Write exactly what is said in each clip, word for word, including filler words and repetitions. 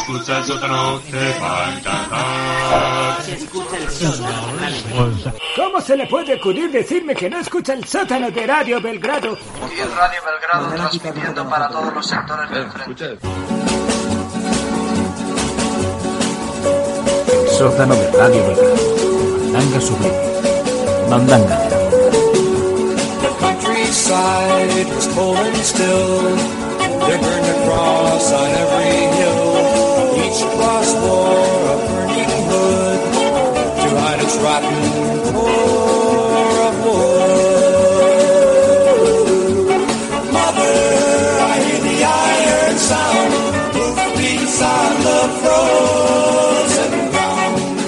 escucha el sótano te va a encantar. Se escucha el sótano. ¿Cómo se le puede ocurrir decirme que no escucha el sótano de Radio Belgrado? Y es Radio Belgrado transmitiendo para todos los sectores del frente. El sótano de Radio Belgrado. Mandanga sublime. Mandanga de amor. The countryside was cold and still. They burned a cross on every hill. Each cross wore a burning hood to hide its rotten core of wood. Mother, I hear the iron sound. Hoofbeats on the frozen ground.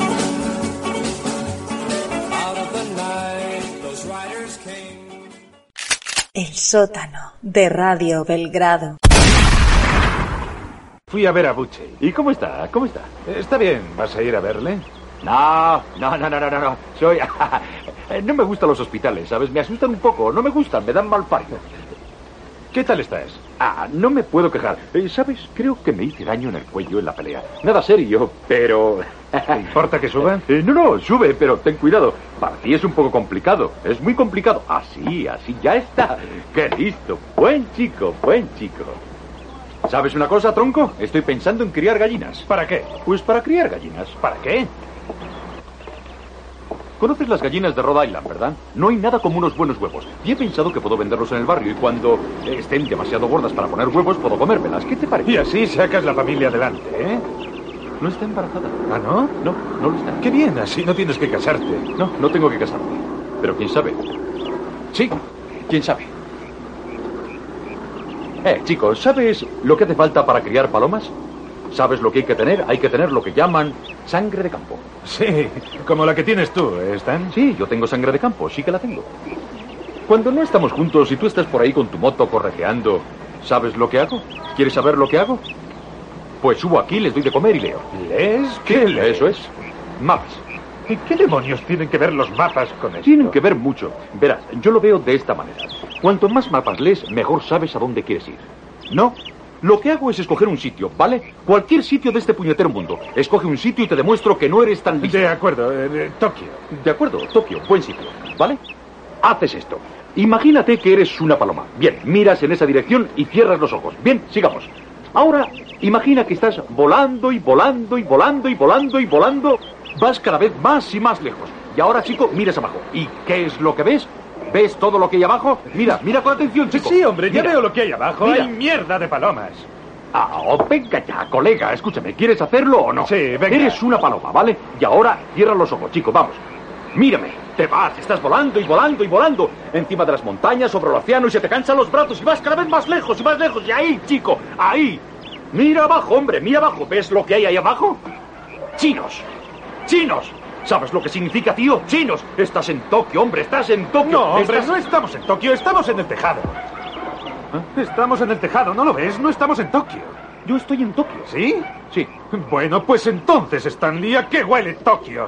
Out of the night, those riders came. El sótano de Radio Belgrado. Fui a ver a Buche. ¿Y cómo está? ¿Cómo está? Está bien. ¿Vas a ir a verle? No, no, no, no, no, no. Soy... no me gustan los hospitales, ¿sabes? Me asustan un poco. No me gustan, me dan mal pario. ¿Qué tal estás? Ah, no me puedo quejar. Eh, ¿Sabes? Creo que me hice daño en el cuello en la pelea. Nada serio, pero... ¿Te importa que suba? Eh, no, no, sube, pero ten cuidado. Para ti es un poco complicado. Es muy complicado. Así, así, ya está. ¡Qué listo! Buen chico, buen chico. ¿Sabes una cosa, tronco? Estoy pensando en criar gallinas. ¿Para qué? Pues para criar gallinas. ¿Para qué? ¿Conoces las gallinas de Rhode Island, verdad? No hay nada como unos buenos huevos. Y he pensado que puedo venderlos en el barrio y cuando estén demasiado gordas para poner huevos, puedo comérmelas. ¿Qué te parece? Y así sacas la familia adelante, ¿eh? No está embarazada. ¿Ah, no? No, no lo está. Qué bien, así no tienes que casarte. No, no tengo que casarme. Pero quién sabe. Sí, quién sabe. Eh, chicos, ¿sabes lo que hace falta para criar palomas? ¿Sabes lo que hay que tener? Hay que tener lo que llaman sangre de campo. Sí, como la que tienes tú, ¿eh, Stan? Sí, yo tengo sangre de campo, sí que la tengo. Cuando no estamos juntos y tú estás por ahí con tu moto correteando, ¿sabes lo que hago? ¿Quieres saber lo que hago? Pues subo aquí, les doy de comer y leo. ¿Lees? ¿Qué lees? Eso es. Mapas. ¿Y qué demonios tienen que ver los mapas con esto? Tienen que ver mucho. Verás, yo lo veo de esta manera. Cuanto más mapas lees, mejor sabes a dónde quieres ir. ¿No? Lo que hago es escoger un sitio, ¿vale? Cualquier sitio de este puñetero mundo. Escoge un sitio y te demuestro que no eres tan listo. De acuerdo, eh, Tokio. De acuerdo, Tokio, buen sitio, ¿vale? Haces esto. Imagínate que eres una paloma. Bien, miras en esa dirección y cierras los ojos. Bien, sigamos. Ahora, imagina que estás volando y volando y volando y volando y volando. Vas cada vez más y más lejos. Y ahora, chico, miras abajo. ¿Y qué es lo que ves? ¿Ves todo lo que hay abajo? Mira, mira con atención, chico. Sí, hombre, ya Mira. veo lo que hay abajo. Mira. Hay mierda de palomas. Ah, oh, venga ya, colega, escúchame, ¿quieres hacerlo o no? Sí, venga. Eres una paloma, ¿vale? Y ahora cierra los ojos, chico, vamos. Mírame, te vas, estás volando y volando y volando encima de las montañas, sobre el océano y se te cansan los brazos y vas cada vez más lejos y más lejos. Y ahí, chico, ahí. Mira abajo, hombre, mira abajo. ¿Ves lo que hay ahí abajo? Chinos. Chinos. ¿Sabes lo que significa, tío? Chinos. Estás en Tokio, hombre, estás en Tokio. No, hombre, Estás- no estamos en Tokio, estamos en el tejado. Estamos en el tejado, ¿no lo ves? No estamos en Tokio. Yo estoy en Tokio. ¿Sí? Sí. Bueno, pues entonces, Stanley, ¿a qué huele Tokio?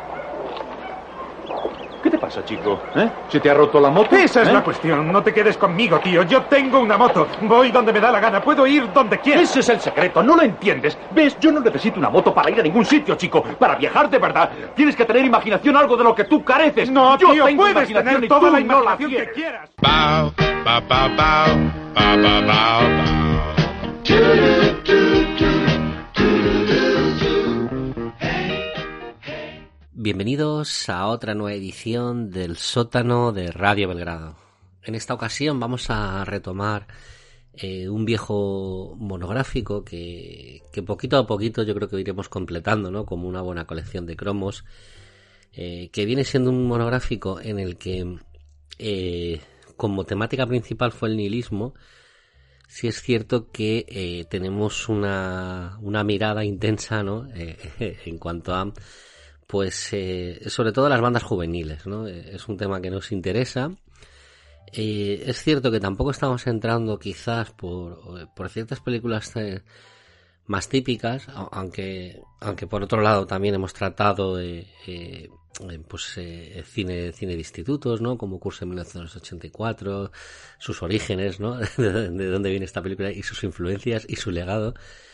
¿Qué te pasa, chico? ¿Eh? ¿Se te ha roto la moto? Esa es ¿Eh? la cuestión. No te quedes conmigo, tío. Yo tengo una moto. Voy donde me da la gana. Puedo ir donde quiera. Ese es el secreto, ¿no lo entiendes? ¿Ves? Yo no necesito una moto para ir a ningún sitio, chico. Para viajar de verdad. Tienes que tener imaginación, algo de lo que tú careces. No, Yo tío, tengo puedes imaginación tener y toda tú la no imaginación que tienes. quieras. Bow, bow, bow, bow, bow, bow, bow, bow. Bienvenidos a otra nueva edición del sótano de Radio Belgrado. En esta ocasión vamos a retomar eh, un viejo monográfico que, que poquito a poquito yo creo que iremos completando, ¿no? Como una buena colección de cromos, eh, que viene siendo un monográfico en el que eh, como temática principal fue el nihilismo. Sí es cierto que eh, tenemos una, una mirada intensa, ¿no? Eh, en cuanto a pues eh, sobre todo las bandas juveniles, ¿no? Eh, es un tema que nos interesa. Eh, es cierto que tampoco estamos entrando quizás por, por ciertas películas eh, más típicas, aunque aunque por otro lado también hemos tratado eh, eh, pues eh, cine cine de institutos, ¿no? Como Curso en mil novecientos ochenta y cuatro, sus orígenes, ¿no? de, de dónde viene esta película y sus influencias y su legado.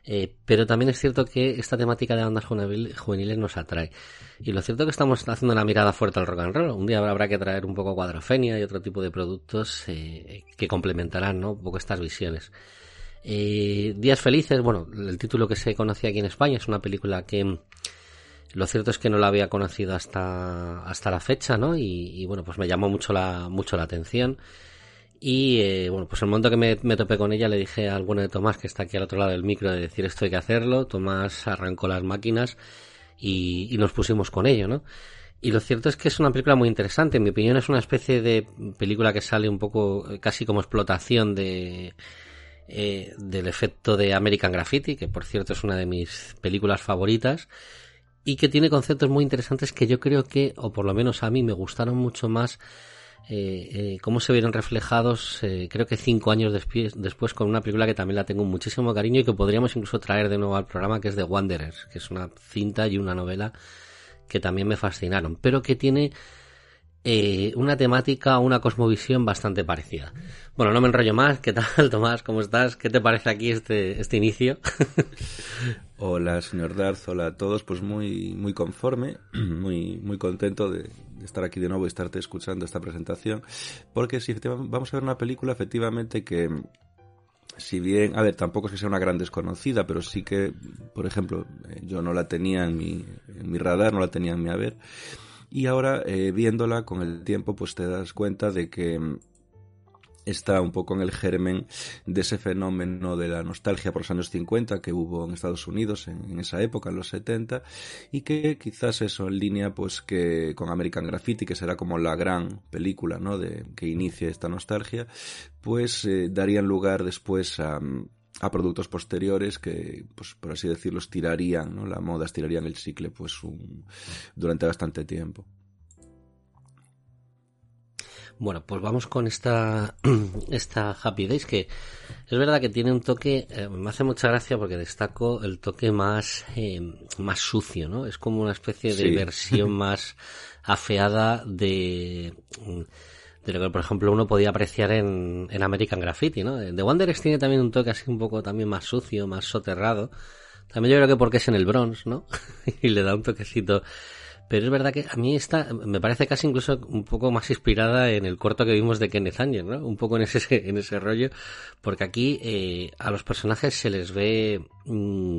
Eh, pero también es cierto que esta temática de bandas juvenil, juveniles nos atrae. Y lo cierto es que estamos haciendo una mirada fuerte al rock and roll. Un día habrá que traer un poco Cuadrofenia y otro tipo de productos eh, que complementarán, ¿no?, un poco estas visiones. Eh, Días Felices, bueno, el título que se conocía aquí en España, es una película que lo cierto es que no la había conocido hasta hasta la fecha, ¿no? Y, y bueno, pues me llamó mucho la mucho la atención. Y eh, bueno, pues el momento que me, me topé con ella le dije a alguno de Tomás, que está aquí al otro lado del micro, de decir esto hay que hacerlo. Tomás arrancó las máquinas y, y nos pusimos con ello, ¿no? Y lo cierto es que es una película muy interesante. En mi opinión es una especie de película que sale un poco casi como explotación de eh, del efecto de American Graffiti, que por cierto es una de mis películas favoritas, y que tiene conceptos muy interesantes que yo creo que, o por lo menos a mí, me gustaron mucho más eh, eh, cómo se vieron reflejados, eh, creo que cinco años después, después con una película que también la tengo muchísimo cariño y que podríamos incluso traer de nuevo al programa, que es The Wanderers, que es una cinta y una novela que también me fascinaron, pero que tiene eh, una temática, una cosmovisión bastante parecida. Bueno, no me enrollo más. ¿Qué tal, Tomás? ¿Cómo estás? ¿Qué te parece aquí este este inicio? Hola, señor Darth, hola a todos. Pues muy muy conforme, muy muy contento de, de estar aquí de nuevo y estarte escuchando esta presentación, porque si vamos a ver una película efectivamente que, si bien, a ver, tampoco es que sea una gran desconocida, pero sí que, por ejemplo, yo no la tenía en mi, en mi radar, no la tenía en mi haber, y ahora eh, viéndola con el tiempo pues te das cuenta de que está un poco en el germen de ese fenómeno de la nostalgia por los años cincuenta que hubo en Estados Unidos en, en esa época, en los setenta, y que quizás eso en línea pues que con American Graffiti, que será como la gran película, ¿no?, de que inicie esta nostalgia, pues eh, darían lugar después a, a productos posteriores que, pues por así decirlo, estirarían, ¿no?, la moda, estirarían el cicle pues un, durante bastante tiempo. Bueno, pues vamos con esta esta Happy Days, que es verdad que tiene un toque, eh, me hace mucha gracia porque destaco el toque más eh, más sucio, ¿no? Es como una especie de sí. versión más afeada de de lo que, por ejemplo, uno podía apreciar en, en American Graffiti, ¿no? The Wanderers tiene también un toque así un poco también más sucio, más soterrado. También yo creo que porque es en el Bronx, ¿no? Y le da un toquecito. Pero es verdad que a mí esta me parece casi incluso un poco más inspirada en el corto que vimos de Kenneth Anger, ¿no? Un poco en ese en ese rollo, porque aquí eh, a los personajes se les ve mmm,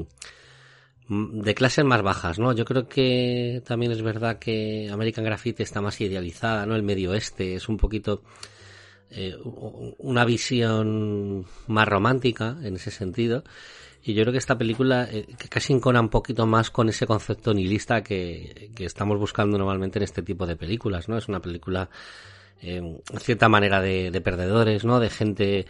de clases más bajas, ¿no? Yo creo que también es verdad que American Graffiti está más idealizada, ¿no? El medio oeste es un poquito eh, una visión más romántica en ese sentido. Y yo creo que esta película eh, que casi encona un poquito más con ese concepto nihilista que, que estamos buscando normalmente en este tipo de películas, ¿no? Es una película, eh, en cierta manera, de, de perdedores, ¿no? De gente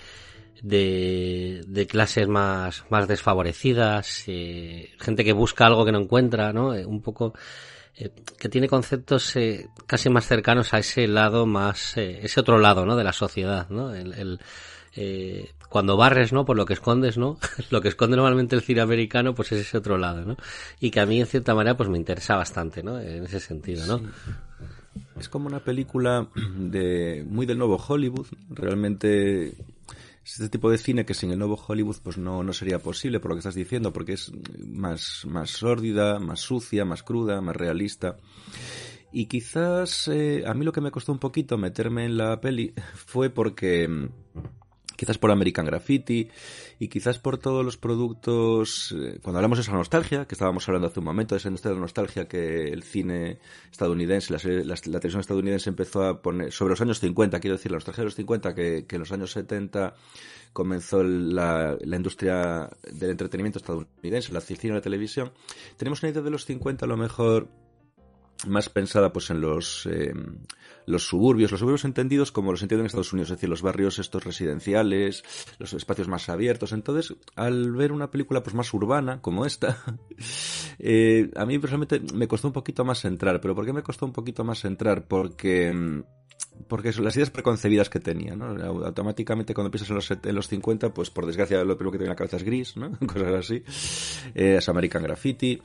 de, de clases más, más desfavorecidas, eh, gente que busca algo que no encuentra, ¿no? Eh, un poco, eh, que tiene conceptos eh, casi más cercanos a ese lado más, eh, ese otro lado, ¿no? De la sociedad, ¿no? El, el Eh, cuando barres, ¿no?, por lo que escondes, ¿no? Lo que esconde normalmente el cine americano, pues es ese otro lado, ¿no? Y que a mí, en cierta manera, pues me interesa bastante, ¿no? En ese sentido, ¿no? Sí. Es como una película de muy del nuevo Hollywood. Realmente es este tipo de cine que sin el nuevo Hollywood pues no, no sería posible, por lo que estás diciendo, porque es más, más sórdida, más sucia, más cruda, más realista. Y quizás eh, a mí lo que me costó un poquito meterme en la peli fue porque... quizás por American Graffiti y quizás por todos los productos, eh, cuando hablamos de esa nostalgia, que estábamos hablando hace un momento, de esa nostalgia que el cine estadounidense, la, la, la televisión estadounidense empezó a poner, sobre los años cincuenta, quiero decir, la nostalgia de los cincuenta, que, que en los años setenta comenzó la, la industria del entretenimiento estadounidense, la cine y la televisión. Tenemos una idea de los cincuenta a lo mejor más pensada pues en los eh, los suburbios, los suburbios entendidos como los entienden en Estados Unidos, es decir, los barrios estos residenciales, los espacios más abiertos. Entonces, al ver una película pues más urbana como esta, eh, a mí personalmente me costó un poquito más entrar. ¿Pero por qué me costó un poquito más entrar? Porque porque son las ideas preconcebidas que tenía, ¿no? Automáticamente cuando piensas en los, en los cincuenta, pues por desgracia lo primero que te viene a la cabeza es gris, ¿no? Cosas así. Eh, es American Graffiti.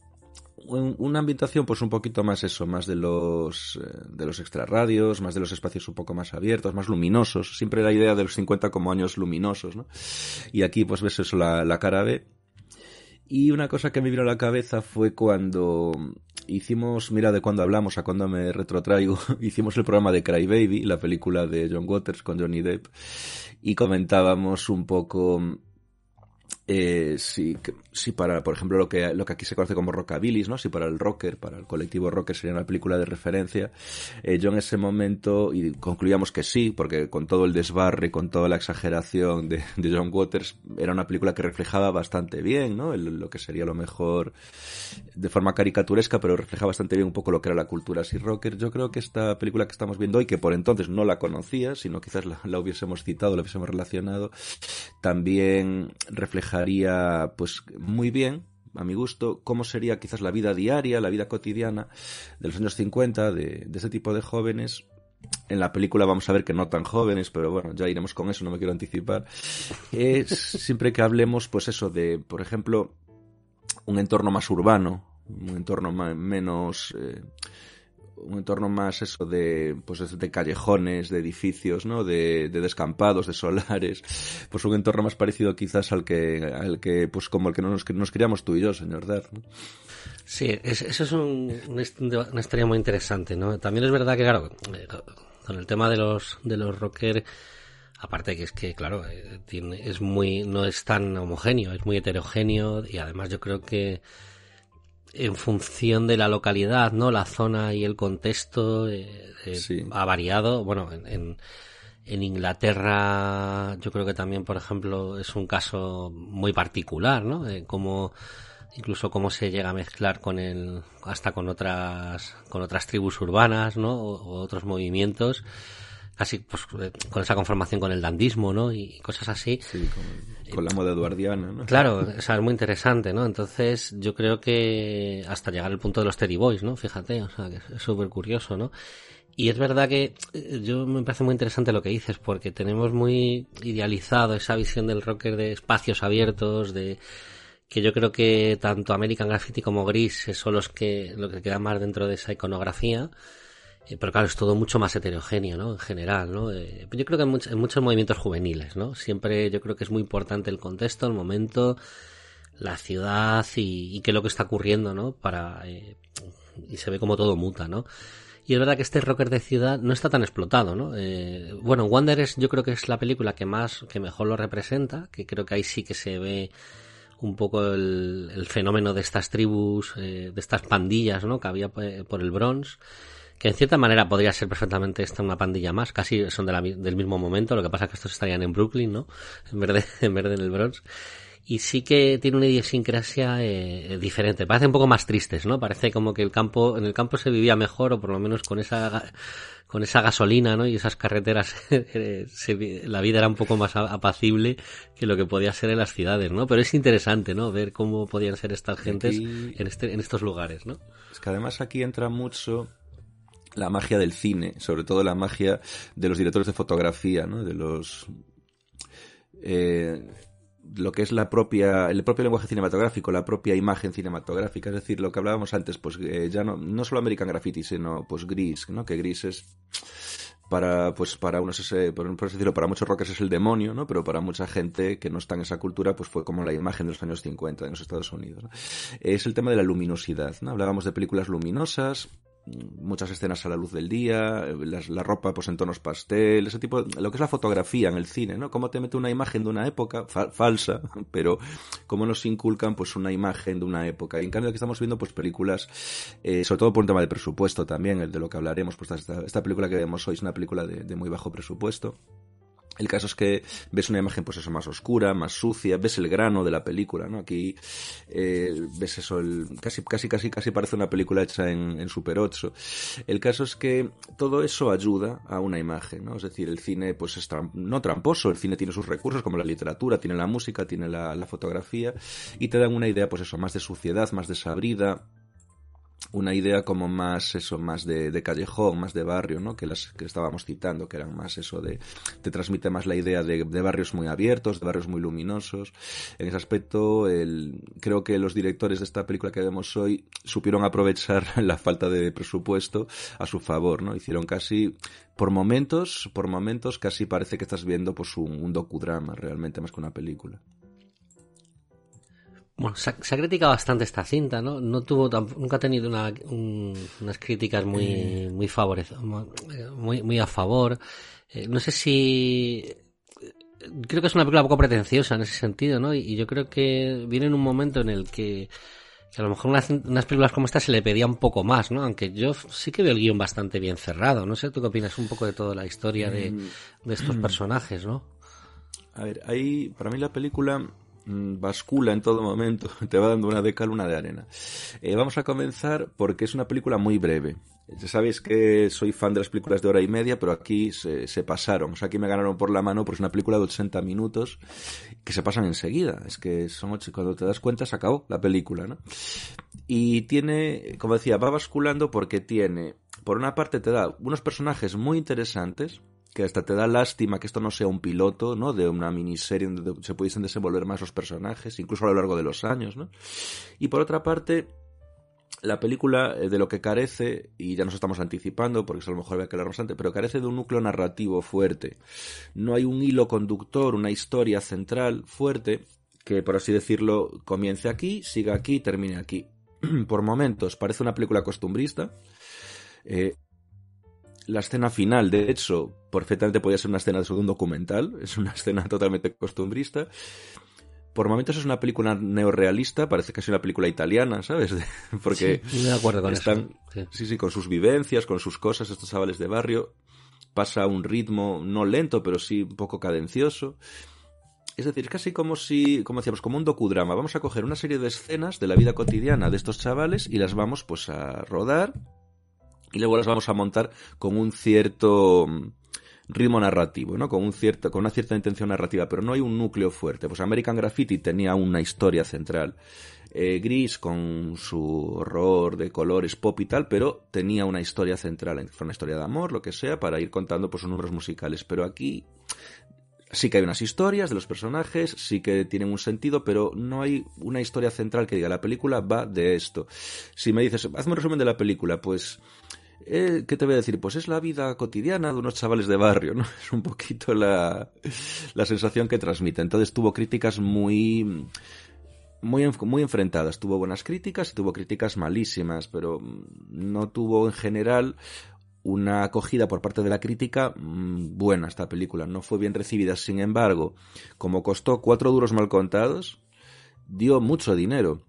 Una ambientación pues un poquito más eso, más de los de los extrarradios, más de los espacios un poco más abiertos, más luminosos. Siempre la idea de los cincuenta como años luminosos, ¿no? Y aquí pues ves eso, la, la cara B. Y una cosa que me vino a la cabeza fue cuando hicimos, mira de cuando hablamos a cuando me retrotraigo, hicimos el programa de Cry Baby, la película de John Waters con Johnny Depp, y comentábamos un poco eh, si, si para, por ejemplo, lo que lo que aquí se conoce como rockabilis, ¿no? Si para el rocker, para el colectivo rocker sería una película de referencia. Eh, yo en ese momento, y concluíamos que sí, porque con todo el desbarre, con toda la exageración de, de John Waters, era una película que reflejaba bastante bien, ¿no? El, lo que sería lo mejor de forma caricaturesca, pero reflejaba bastante bien un poco lo que era la cultura así rocker. Yo creo que esta película que estamos viendo hoy, que por entonces no la conocía, sino quizás la, la hubiésemos citado, la hubiésemos relacionado, también reflejaría pues muy bien, a mi gusto, cómo sería quizás la vida diaria, la vida cotidiana de los años cincuenta de, de ese tipo de jóvenes. En la película vamos a ver que no tan jóvenes, pero bueno, ya iremos con eso, no me quiero anticipar. Es siempre que hablemos, pues eso de, por ejemplo, un entorno más urbano, un entorno más, menos... Eh, un entorno más eso de pues de callejones, de edificios, ¿no? De, de descampados, de solares, pues un entorno más parecido quizás al que al que pues como el que nos, que nos criamos tú y yo, señor Dar, ¿no? Sí, es, eso es un, una historia muy interesante, ¿no? También es verdad que claro, con el tema de los de los rockers, aparte que es que claro, tiene, es muy no es tan homogéneo, es muy heterogéneo y además yo creo que en función de la localidad, ¿no? La zona y el contexto eh, eh, sí. ha variado. Bueno, en, en, en Inglaterra yo creo que también, por ejemplo, es un caso muy particular, ¿no? De cómo, incluso cómo se llega a mezclar con el, hasta con otras, con otras tribus urbanas, ¿no? O, o otros movimientos. Casi pues con esa conformación con el dandismo, ¿no? Y cosas así. Sí, con, con la moda eduardiana, ¿no? Claro, o sea, es muy interesante, ¿no? Entonces, yo creo que hasta llegar al punto de los Teddy Boys, ¿no? Fíjate, o sea, que es súper curioso, ¿no? Y es verdad que yo me parece muy interesante lo que dices, porque tenemos muy idealizado esa visión del rocker de espacios abiertos, de que yo creo que tanto American Graffiti como Grease son los que, lo que queda más dentro de esa iconografía. Pero claro, es todo mucho más heterogéneo, ¿no? En general, ¿no? Eh, yo creo que en, much, en muchos movimientos juveniles, ¿no? Siempre yo creo que es muy importante el contexto, el momento, la ciudad y, y qué es lo que está ocurriendo, ¿no? Para eh, y se ve como todo muta, ¿no? Y es verdad que este rocker de ciudad no está tan explotado, ¿no? Eh, bueno, Wanderers yo creo que es la película que más, que mejor lo representa, que creo que ahí sí que se ve un poco el, el fenómeno de estas tribus, eh, de estas pandillas, ¿no? Que había por el Bronx. Que en cierta manera podría ser perfectamente esta una pandilla más, casi son de la, del mismo momento, lo que pasa es que estos estarían en Brooklyn, ¿no? En vez de, en vez de en el Bronx. Y sí que tiene una idiosincrasia eh, diferente, parece un poco más tristes, ¿no? Parece como que el campo, en el campo se vivía mejor, o por lo menos con esa, con esa gasolina, ¿no? Y esas carreteras, se, la vida era un poco más apacible que lo que podía ser en las ciudades, ¿no? Pero es interesante, ¿no? Ver cómo podían ser estas gentes aquí, en este, en estos lugares, ¿no? Es que además aquí entra mucho la magia del cine, sobre todo la magia de los directores de fotografía, ¿no? De los eh, lo que es la propia el propio lenguaje cinematográfico, la propia imagen cinematográfica, es decir, lo que hablábamos antes, pues eh, ya no no solo American Graffiti, sino pues Grease, ¿no? Que Grease es para pues para unos ese, por, por así decirlo, para muchos rockers es el demonio, ¿no? Pero para mucha gente que no está en esa cultura, pues fue como la imagen de los años cincuenta en los Estados Unidos, ¿no? Es el tema de la luminosidad, ¿no? Hablábamos de películas luminosas, muchas escenas a la luz del día, la, la ropa pues en tonos pastel, ese tipo, lo que es la fotografía en el cine, ¿no? Cómo te mete una imagen de una época fa- falsa, pero cómo nos inculcan pues una imagen de una época. Y en cambio aquí estamos viendo pues películas, eh, sobre todo por un tema de presupuesto también, el de lo que hablaremos, pues esta, esta película que vemos hoy es una película de, de muy bajo presupuesto. El caso es que ves una imagen pues eso más oscura, más sucia, ves el grano de la película, ¿no? Aquí eh, ves eso, el, casi casi casi casi parece una película hecha en, en Super ocho. El caso es que todo eso ayuda a una imagen, ¿no? Es decir, el cine pues es tram- no tramposo, el cine tiene sus recursos como la literatura, tiene la música, tiene la, la fotografía y te dan una idea pues eso, más de suciedad, más desabrida, una idea como más eso, más de, de callejón, más de barrio, ¿no? Que las que estábamos citando, que eran más eso de, te transmite más la idea de, de barrios muy abiertos, de barrios muy luminosos. En ese aspecto, el, creo que los directores de esta película que vemos hoy supieron aprovechar la falta de presupuesto a su favor, ¿no? Hicieron casi, por momentos, por momentos casi parece que estás viendo pues un, un docudrama realmente más que una película. Bueno, se ha, se ha criticado bastante esta cinta, ¿no? No tuvo tamp- nunca ha tenido una, un, unas críticas muy eh... muy favorecidas, muy muy a favor. Eh, no sé si creo que es una película poco pretenciosa en ese sentido, ¿no? Y, y yo creo que viene en un momento en el que, que a lo mejor unas, unas películas como esta se le pedía un poco más, ¿no? Aunque yo sí que veo el guión bastante bien cerrado. No sé, ¿tú qué opinas un poco de toda la historia de, de estos personajes, no? A ver, ahí para mí la película bascula en todo momento, te va dando una de cal, una de arena. Eh, vamos a comenzar porque es una película muy breve. Ya sabéis que soy fan de las películas de hora y media, pero aquí se, se pasaron. O sea, aquí me ganaron por la mano porque es una película de ochenta minutos que se pasan enseguida. Es que son ocho, cuando te das cuenta se acabó la película, ¿no? Y tiene, como decía, va basculando porque tiene, por una parte te da unos personajes muy interesantes, que hasta te da lástima que esto no sea un piloto, ¿no? De una miniserie donde se pudiesen desenvolver más los personajes, incluso a lo largo de los años, ¿no? Y por otra parte, la película de lo que carece, y ya nos estamos anticipando, porque eso a lo mejor había que hablar bastante, pero carece de un núcleo narrativo fuerte. No hay un hilo conductor, una historia central fuerte, que por así decirlo, comience aquí, siga aquí, termine aquí. Por momentos parece una película costumbrista. Eh, La escena final, de hecho, perfectamente podría ser una escena de un documental. Es una escena totalmente costumbrista. Por momentos es una película neorrealista, parece que es una película italiana, ¿sabes? Porque sí, de acuerdo con están, eso. Sí. sí, sí, con sus vivencias, con sus cosas, estos chavales de barrio. Pasa a un ritmo no lento, pero sí un poco cadencioso. Es decir, es casi como si, como decíamos, como un docudrama. Vamos a coger una serie de escenas de la vida cotidiana de estos chavales y las vamos pues a rodar. Y luego las vamos a montar con un cierto ritmo narrativo, ¿no? Con un cierto, con una cierta intención narrativa, pero no hay un núcleo fuerte. Pues American Graffiti tenía una historia central. Eh, Gris, con su horror de colores pop y tal, pero tenía una historia central, fue una historia de amor, lo que sea, para ir contando pues números musicales. Pero aquí sí que hay unas historias de los personajes, sí que tienen un sentido, pero no hay una historia central que diga la película va de esto. Si me dices, hazme un resumen de la película, pues Eh, ¿qué te voy a decir? Pues es la vida cotidiana de unos chavales de barrio, ¿no? Es un poquito la, la sensación que transmite. Entonces tuvo críticas muy, muy, muy enfrentadas. Tuvo buenas críticas y tuvo críticas malísimas, pero no tuvo en general una acogida por parte de la crítica mmm, buena esta película. No fue bien recibida. Sin embargo, como costó cuatro duros mal contados, dio mucho dinero.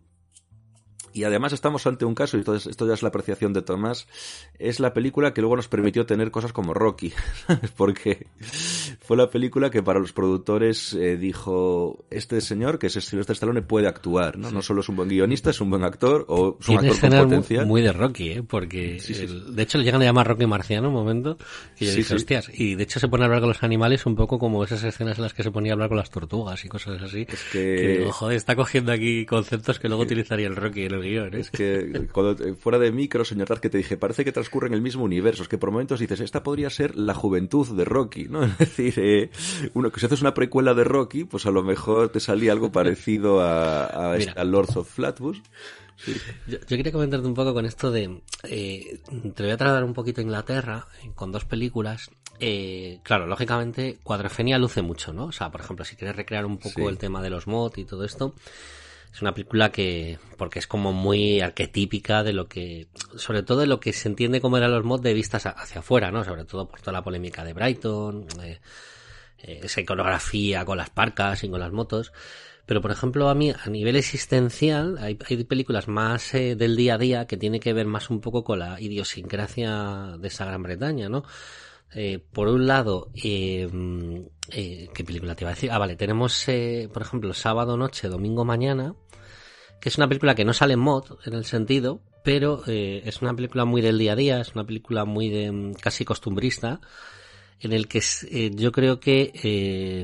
Y además estamos ante un caso, y esto, es, esto ya es la apreciación de Tomás, es la película que luego nos permitió tener cosas como Rocky, porque fue la película que para los productores eh, dijo, este señor, que es Sylvester Stallone, puede actuar, ¿no? Sí. No solo es un buen guionista, es un buen actor, o es un Tiene actor con potencial. Muy, muy de Rocky, ¿eh? Porque sí, sí. El, de hecho le llegan a llamar Rocky Marciano un momento, y yo sí, dije, sí. hostias, y de hecho se pone a hablar con los animales un poco como esas escenas en las que se ponía a hablar con las tortugas y cosas así. Es que... que digo, joder, está cogiendo aquí conceptos que luego utilizaría el Rocky en el guión, ¿eh? Es que cuando fuera de micro, señor Taz, que te dije, parece que transcurre en el mismo universo, es que por momentos dices, esta podría ser la juventud de Rocky, ¿no? Es decir, eh, uno que si haces una precuela de Rocky, pues a lo mejor te salía algo parecido a, a, a Lords of Flatbush. Sí. Yo, yo quería comentarte un poco con esto de, eh, te voy a trasladar un poquito a Inglaterra, con dos películas. Eh, claro, lógicamente, Cuadrofenia luce mucho, ¿no? O sea, por ejemplo, si quieres recrear un poco sí. el tema de los mod y todo esto, es una película que, porque es como muy arquetípica de lo que, sobre todo de lo que se entiende como eran los mods de vistas hacia afuera, ¿no? Sobre todo por toda la polémica de Brighton, eh, eh, esa iconografía con las parcas y con las motos. Pero, por ejemplo, a mí, a nivel existencial, hay, hay películas más eh, del día a día que tiene que ver más un poco con la idiosincrasia de esa Gran Bretaña, ¿no? Eh, por un lado, eh, eh, ¿qué película te iba a decir? Ah, vale, tenemos, eh, por ejemplo, Sábado Noche, Domingo Mañana, que es una película que no sale en mod, en el sentido, pero eh, es una película muy del día a día, es una película muy de casi costumbrista, en el que eh, yo creo que eh,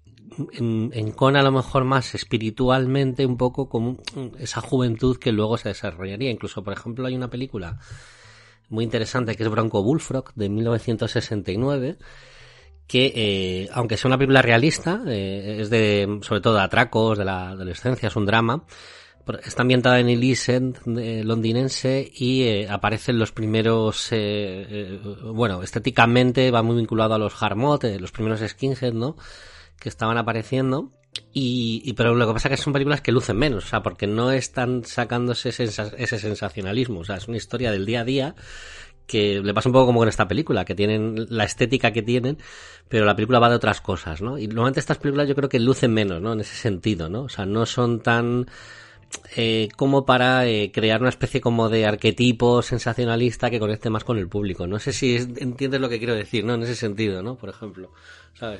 en, encona a lo mejor más espiritualmente un poco como esa juventud que luego se desarrollaría. Incluso, por ejemplo, hay una película muy interesante que es Bronco Bullfrog de mil novecientos sesenta y nueve, que eh, aunque sea una película realista, eh, es de sobre todo de atracos, de la adolescencia, es un drama, está ambientada en el East End eh, londinense y eh, aparecen los primeros eh, eh, bueno, estéticamente va muy vinculado a los hard mod, eh, los primeros skinhead, ¿no?, que estaban apareciendo. Y, y pero lo que pasa es que son películas que lucen menos, o sea, porque no están sacándose ese, ese sensacionalismo, o sea, es una historia del día a día que le pasa un poco como con esta película, que tienen la estética que tienen, pero la película va de otras cosas, ¿no? Y normalmente estas películas yo creo que lucen menos, ¿no? En ese sentido, ¿no? O sea, no son tan eh, como para eh, crear una especie como de arquetipo sensacionalista que conecte más con el público. No sé si es, entiendes lo que quiero decir, ¿no? En ese sentido, ¿no? Por ejemplo, ¿sabes?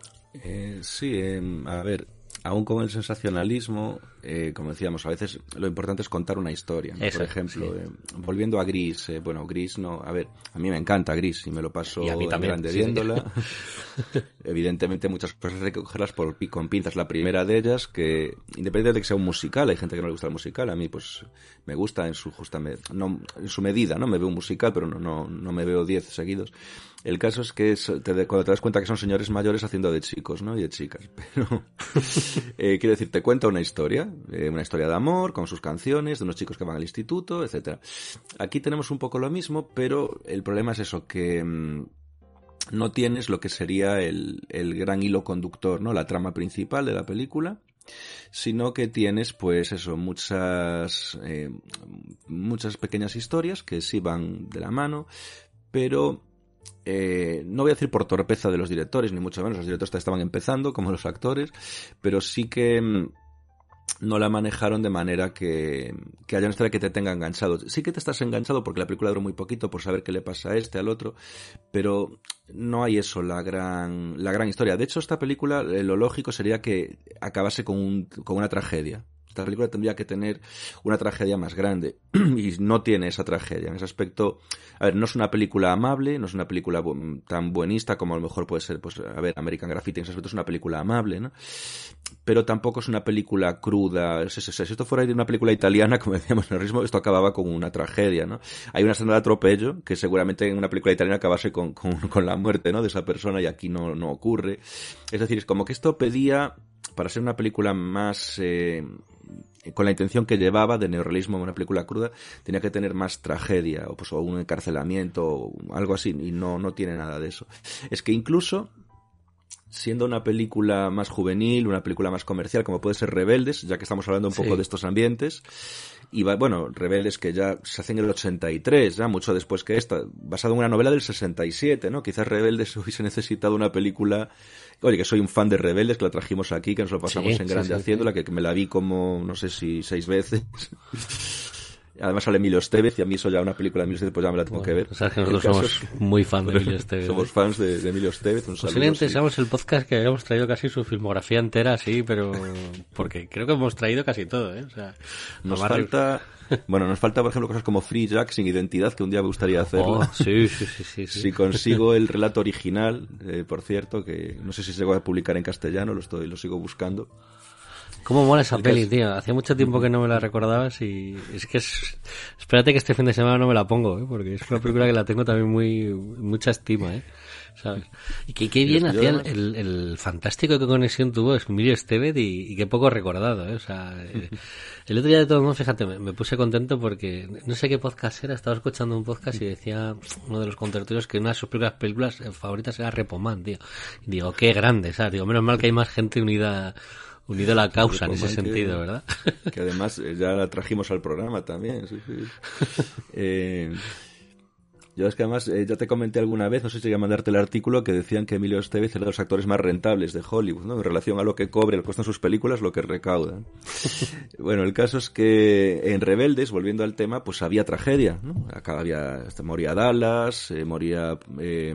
Eh, sí, eh, a ver, aún con el sensacionalismo, eh, como decíamos, a veces lo importante es contar una historia, ¿no? Eso, por ejemplo, sí. eh, volviendo a Gris, eh, bueno, Gris no, a ver, a mí me encanta Gris y me lo paso Y a mí también, grande sí, viéndola. Sí. Evidentemente muchas cosas hay que cogerlas por, con pinzas. La primera de ellas, que independientemente de que sea un musical, hay gente que no le gusta el musical, a mí pues me gusta en su justa med- no, en su medida, ¿no? Me veo un musical, pero no, no, no me veo diez seguidos. El caso es que es, te, cuando te das cuenta que son señores mayores haciendo de chicos, ¿no? Y de chicas. Pero, eh, quiero decir, te cuenta una historia, eh, una historia de amor, con sus canciones, de unos chicos que van al instituto, etcétera. Aquí tenemos un poco lo mismo, pero el problema es eso, que mmm, no tienes lo que sería el, el gran hilo conductor, ¿no? La trama principal de la película, sino que tienes, pues eso, muchas, eh, muchas pequeñas historias que sí van de la mano, pero Eh, no voy a decir por torpeza de los directores, ni mucho menos, los directores estaban empezando como los actores, pero sí que mmm, no la manejaron de manera que, que haya una historia que te tenga enganchado. Sí que te estás enganchado porque la película duró muy poquito por saber qué le pasa a este, al otro, pero no hay eso, la gran, la gran historia. De hecho, esta película, eh, lo lógico sería que acabase con, un, con una tragedia. Esta película tendría que tener una tragedia más grande y no tiene esa tragedia. En ese aspecto, a ver, no es una película amable, no es una película bu- tan buenista como a lo mejor puede ser, pues, a ver, American Graffiti en ese aspecto es una película amable, ¿no? Pero tampoco es una película cruda. Si, si, si esto fuera una película italiana, como decíamos en el ritmo, esto acababa con una tragedia, ¿no? Hay una escena de atropello que seguramente en una película italiana acabase con, con, con la muerte, ¿no? De esa persona, y aquí no, no ocurre. Es decir, es como que esto pedía, para ser una película más eh, con la intención que llevaba de neorrealismo, una película cruda, tenía que tener más tragedia, o pues o un encarcelamiento, o algo así, y no, no tiene nada de eso. Es que incluso, siendo una película más juvenil, una película más comercial, como puede ser Rebeldes, ya que estamos hablando un poco sí. de estos ambientes, y va, bueno, Rebeldes que ya se hace en el ochenta y tres, ya mucho después que esta, basado en una novela del sesenta y siete, ¿no? Quizás Rebeldes hubiese necesitado una película, oye, que soy un fan de Rebeldes, que la trajimos aquí, que nos lo pasamos sí, en grande sí, sí, haciéndola, sí. que, que me la vi como, no sé si seis veces. Además sale Emilio Estevez, y a mí eso ya una película de Emilio Estevez pues ya me la tengo bueno, que ver. O sea, que nosotros somos es que, muy fans de Emilio Estevez. Somos ¿eh? fans de, de Emilio Estevez. Un Posiblemente sí. seamos el podcast que habíamos traído casi su filmografía entera, sí, pero porque creo que hemos traído casi todo, ¿eh? O sea, nos falta... Bueno, nos falta, por ejemplo, cosas como Free Jack sin identidad, que un día me gustaría hacerlo. Oh, sí, sí, sí, sí, sí. Si consigo el relato original, eh, por cierto, que no sé si se va a publicar en castellano, lo estoy, lo sigo buscando. ¿Cómo mola esa peli, tío? Hacía mucho tiempo que no me la recordabas y es que es... Espérate que este fin de semana no me la pongo, ¿eh? Porque es una película que la tengo también muy... mucha estima, ¿eh? ¿Sabes? Y que qué bien hacía el, el, el fantástico que conexión tuvo Emilio Estevez y, y qué poco recordado, ¿eh? O sea, eh, el otro día de todos modos, fíjate, me, me puse contento porque no sé qué podcast era, estaba escuchando un podcast y decía uno de los contertulios que una de sus primeras películas favoritas era Repoman, tío. Y digo, qué grande, ¿sabes? Digo, menos mal que hay más gente unida... unido a la causa en ese sentido, que, ¿verdad? Que además eh, ya la trajimos al programa también, sí, sí. Eh, yo es que además eh, ya te comenté alguna vez, no sé si llegué a mandarte el artículo, que decían que Emilio Estevez era de los actores más rentables de Hollywood, ¿no? En relación a lo que cobre, lo que cuestan sus películas, lo que recaudan. Bueno, el caso es que en Rebeldes, volviendo al tema, pues había tragedia, ¿no? Acá había, este, moría Dallas, eh, moría... Eh,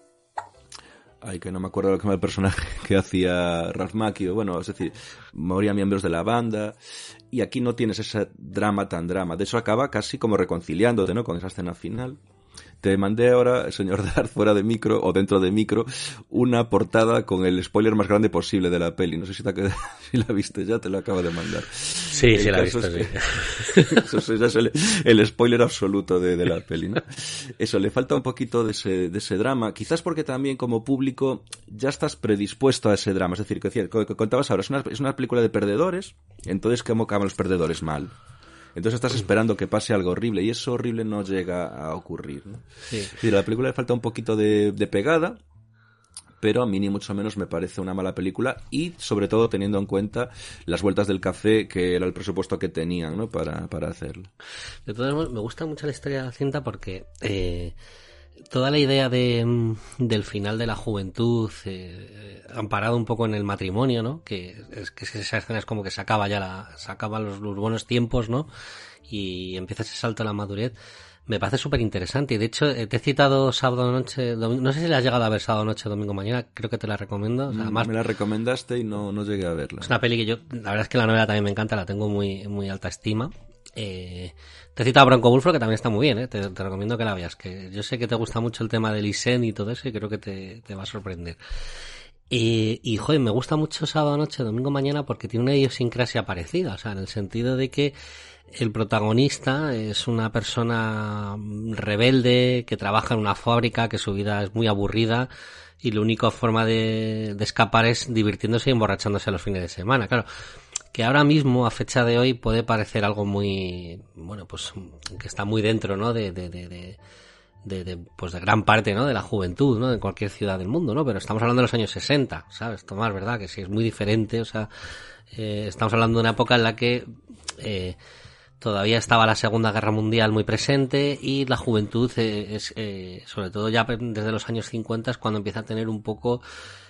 Ay, que no me acuerdo lo que era el personaje que hacía Ralph Macchio. Bueno, es decir, morían miembros de la banda. Y aquí no tienes ese drama tan drama. De hecho, acaba casi como reconciliándote, ¿no? Con esa escena final. Te mandé ahora, señor Darth, fuera de micro, o dentro de micro, una portada con el spoiler más grande posible de la peli. No sé si, te ha si la viste ya, te lo acabo de mandar. Sí, el sí la he visto, es sí. Que, eso es el, el spoiler absoluto de, de la peli, ¿no? Eso, le falta un poquito de ese, de ese drama. Quizás porque también como público ya estás predispuesto a ese drama. Es decir, que, que, que contabas ahora, es una, es una película de perdedores, entonces ¿cómo acaban los perdedores? Mal. Entonces estás esperando que pase algo horrible y eso horrible no llega a ocurrir, ¿no? Sí. Y a la película le falta un poquito de, de pegada, pero a mí ni mucho menos me parece una mala película, y sobre todo teniendo en cuenta las vueltas del café, que era el presupuesto que tenían, ¿no? para, para hacerlo. De todos modos, me gusta mucho la historia de la cinta porque eh, toda la idea de del final de la juventud, eh, amparado un poco en el matrimonio, ¿no? Que es que esa escena es como que se acaba ya la, se acaban los, los buenos tiempos, ¿no? Y empieza ese salto a la madurez. Me parece súper interesante. Y de hecho, te he citado Sábado Noche, domingo, no sé si le has llegado a ver Sábado Noche, Domingo Mañana, creo que te la recomiendo. O sea, además, me la recomendaste y no, no llegué a verla. Es una peli que yo, la verdad es que la novela también me encanta, la tengo muy, muy alta estima. Eh, te he citado Bronco Bullfrog, que también está muy bien, ¿eh? te, te recomiendo que la veas, que yo sé que te gusta mucho el tema del Isen y todo eso, y creo que te, te va a sorprender. Y, y joder, me gusta mucho Sábado Noche, Domingo Mañana, porque tiene una idiosincrasia parecida, o sea, en el sentido de que el protagonista es una persona rebelde que trabaja en una fábrica, que su vida es muy aburrida y la única forma de, de escapar es divirtiéndose y emborrachándose los fines de semana. Claro, que ahora mismo, a fecha de hoy, puede parecer algo muy, bueno, pues que está muy dentro, ¿no? De, de, de, de, de, de pues de gran parte, ¿no? De la juventud, ¿no? De cualquier ciudad del mundo, ¿no? Pero estamos hablando de los años sesenta, ¿sabes? Tomás, ¿verdad? Que sí es muy diferente, o sea, eh, estamos hablando de una época en la que eh, todavía estaba la Segunda Guerra Mundial muy presente y la juventud eh, es, eh, sobre todo ya desde los años cincuenta, es cuando empieza a tener un poco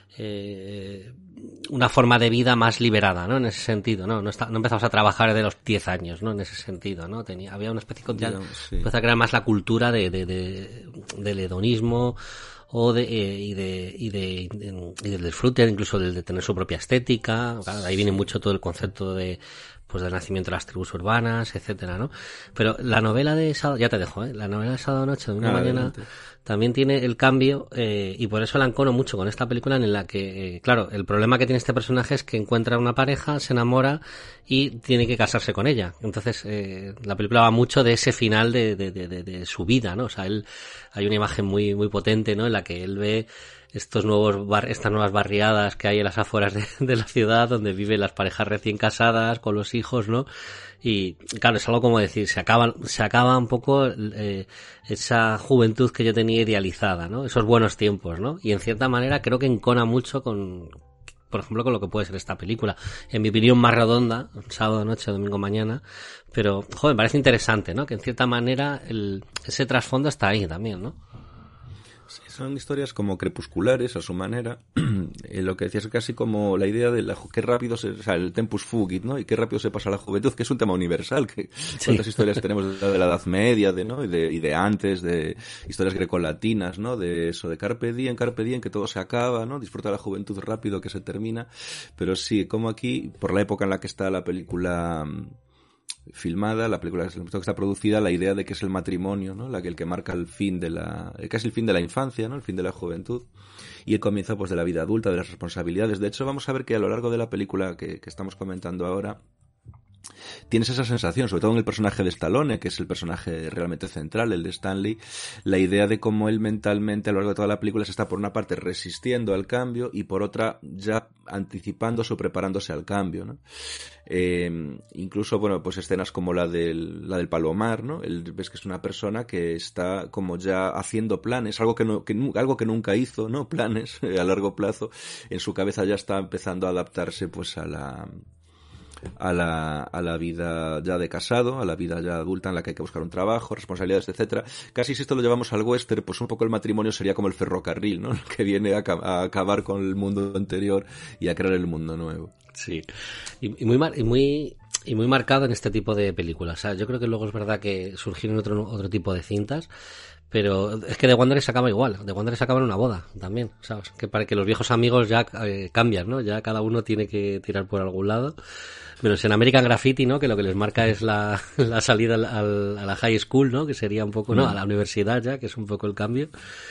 eh, una forma de vida más liberada, ¿no? En ese sentido, ¿no? No, está, no empezamos a trabajar desde los diez años, ¿no? En ese sentido, ¿no? Tenía, había una especie de... Ya, sí. Empezó a crear más la cultura de, de, de, del hedonismo o de, eh, y de, y de, de, y del disfrute, incluso del de tener su propia estética. Claro, de ahí viene mucho todo el concepto de, pues del nacimiento de las tribus urbanas, etcétera, ¿no? Pero la novela de Sábado, ya te dejo, ¿eh? La novela de Sábado Noche, de una ah, mañana, adelante. También tiene el cambio, eh, y por eso la encono mucho con esta película en la que, eh, claro, el problema que tiene este personaje es que encuentra una pareja, se enamora y tiene que casarse con ella. Entonces, eh, la película va mucho de ese final de, de, de, de, de su vida, ¿no? O sea, él, hay una imagen muy, muy potente, ¿no? En la que él ve estos nuevos bar, estas nuevas barriadas que hay en las afueras de, de la ciudad, donde viven las parejas recién casadas con los hijos, ¿no? Y claro, es algo como decir, se acaba, se acaba un poco eh, esa juventud que yo tenía idealizada, ¿no? Esos buenos tiempos, ¿no? Y en cierta manera creo que encona mucho con, por ejemplo, con lo que puede ser esta película. En mi opinión más redonda, Sábado Noche, Domingo Mañana, pero, joder, me parece interesante, ¿no? Que en cierta manera el, ese trasfondo está ahí también, ¿no? Son historias como crepusculares a su manera, eh, lo que decías es casi como la idea de la, qué rápido se, o sea, el tempus fugit, ¿no? Y qué rápido se pasa la juventud, que es un tema universal, que sí. Cuántas historias tenemos de la Edad Media, de, ¿no? Y de, y de antes, de historias grecolatinas, ¿no? De eso, de carpe diem, carpe diem, que todo se acaba, ¿no? Disfruta la juventud rápido que se termina, pero sí, como aquí, por la época en la que está la película filmada, la película que está producida, la idea de que es el matrimonio, ¿no? La que el que marca el fin de la, casi el fin de la infancia, ¿no? El fin de la juventud y el comienzo, pues, de la vida adulta, de las responsabilidades. De hecho, vamos a ver que a lo largo de la película que, que estamos comentando ahora, tienes esa sensación, sobre todo en el personaje de Stallone, que es el personaje realmente central, el de Stanley, la idea de cómo él mentalmente a lo largo de toda la película se está por una parte resistiendo al cambio y por otra ya anticipándose o preparándose al cambio, ¿no? Eh, incluso, bueno, pues escenas como la del, la del Palomar, ¿no? Él, ves que es una persona que está como ya haciendo planes, algo que, no, que, algo que nunca hizo, ¿no? Planes a largo plazo, en su cabeza ya está empezando a adaptarse pues a la... a la, a la vida ya de casado, a la vida ya adulta en la que hay que buscar un trabajo, responsabilidades, etcétera. Casi si esto lo llevamos al western, pues un poco el matrimonio sería como el ferrocarril, ¿no? Que viene a, a acabar con el mundo anterior y a crear el mundo nuevo. Sí. Y, y muy mar, y muy y muy marcado en este tipo de películas. O sea, yo creo que luego es verdad que surgieron otro otro tipo de cintas. Pero es que The Wanderer se acaba igual. The Wanderer se acaba en una boda también, ¿sabes? Que para que los viejos amigos ya eh, cambian, ¿no? Ya cada uno tiene que tirar por algún lado. Menos en American Graffiti, ¿no? Que lo que les marca es la, la salida al, al, a la high school, ¿no? Que sería un poco, ¿no? A la universidad ya, que es un poco el cambio.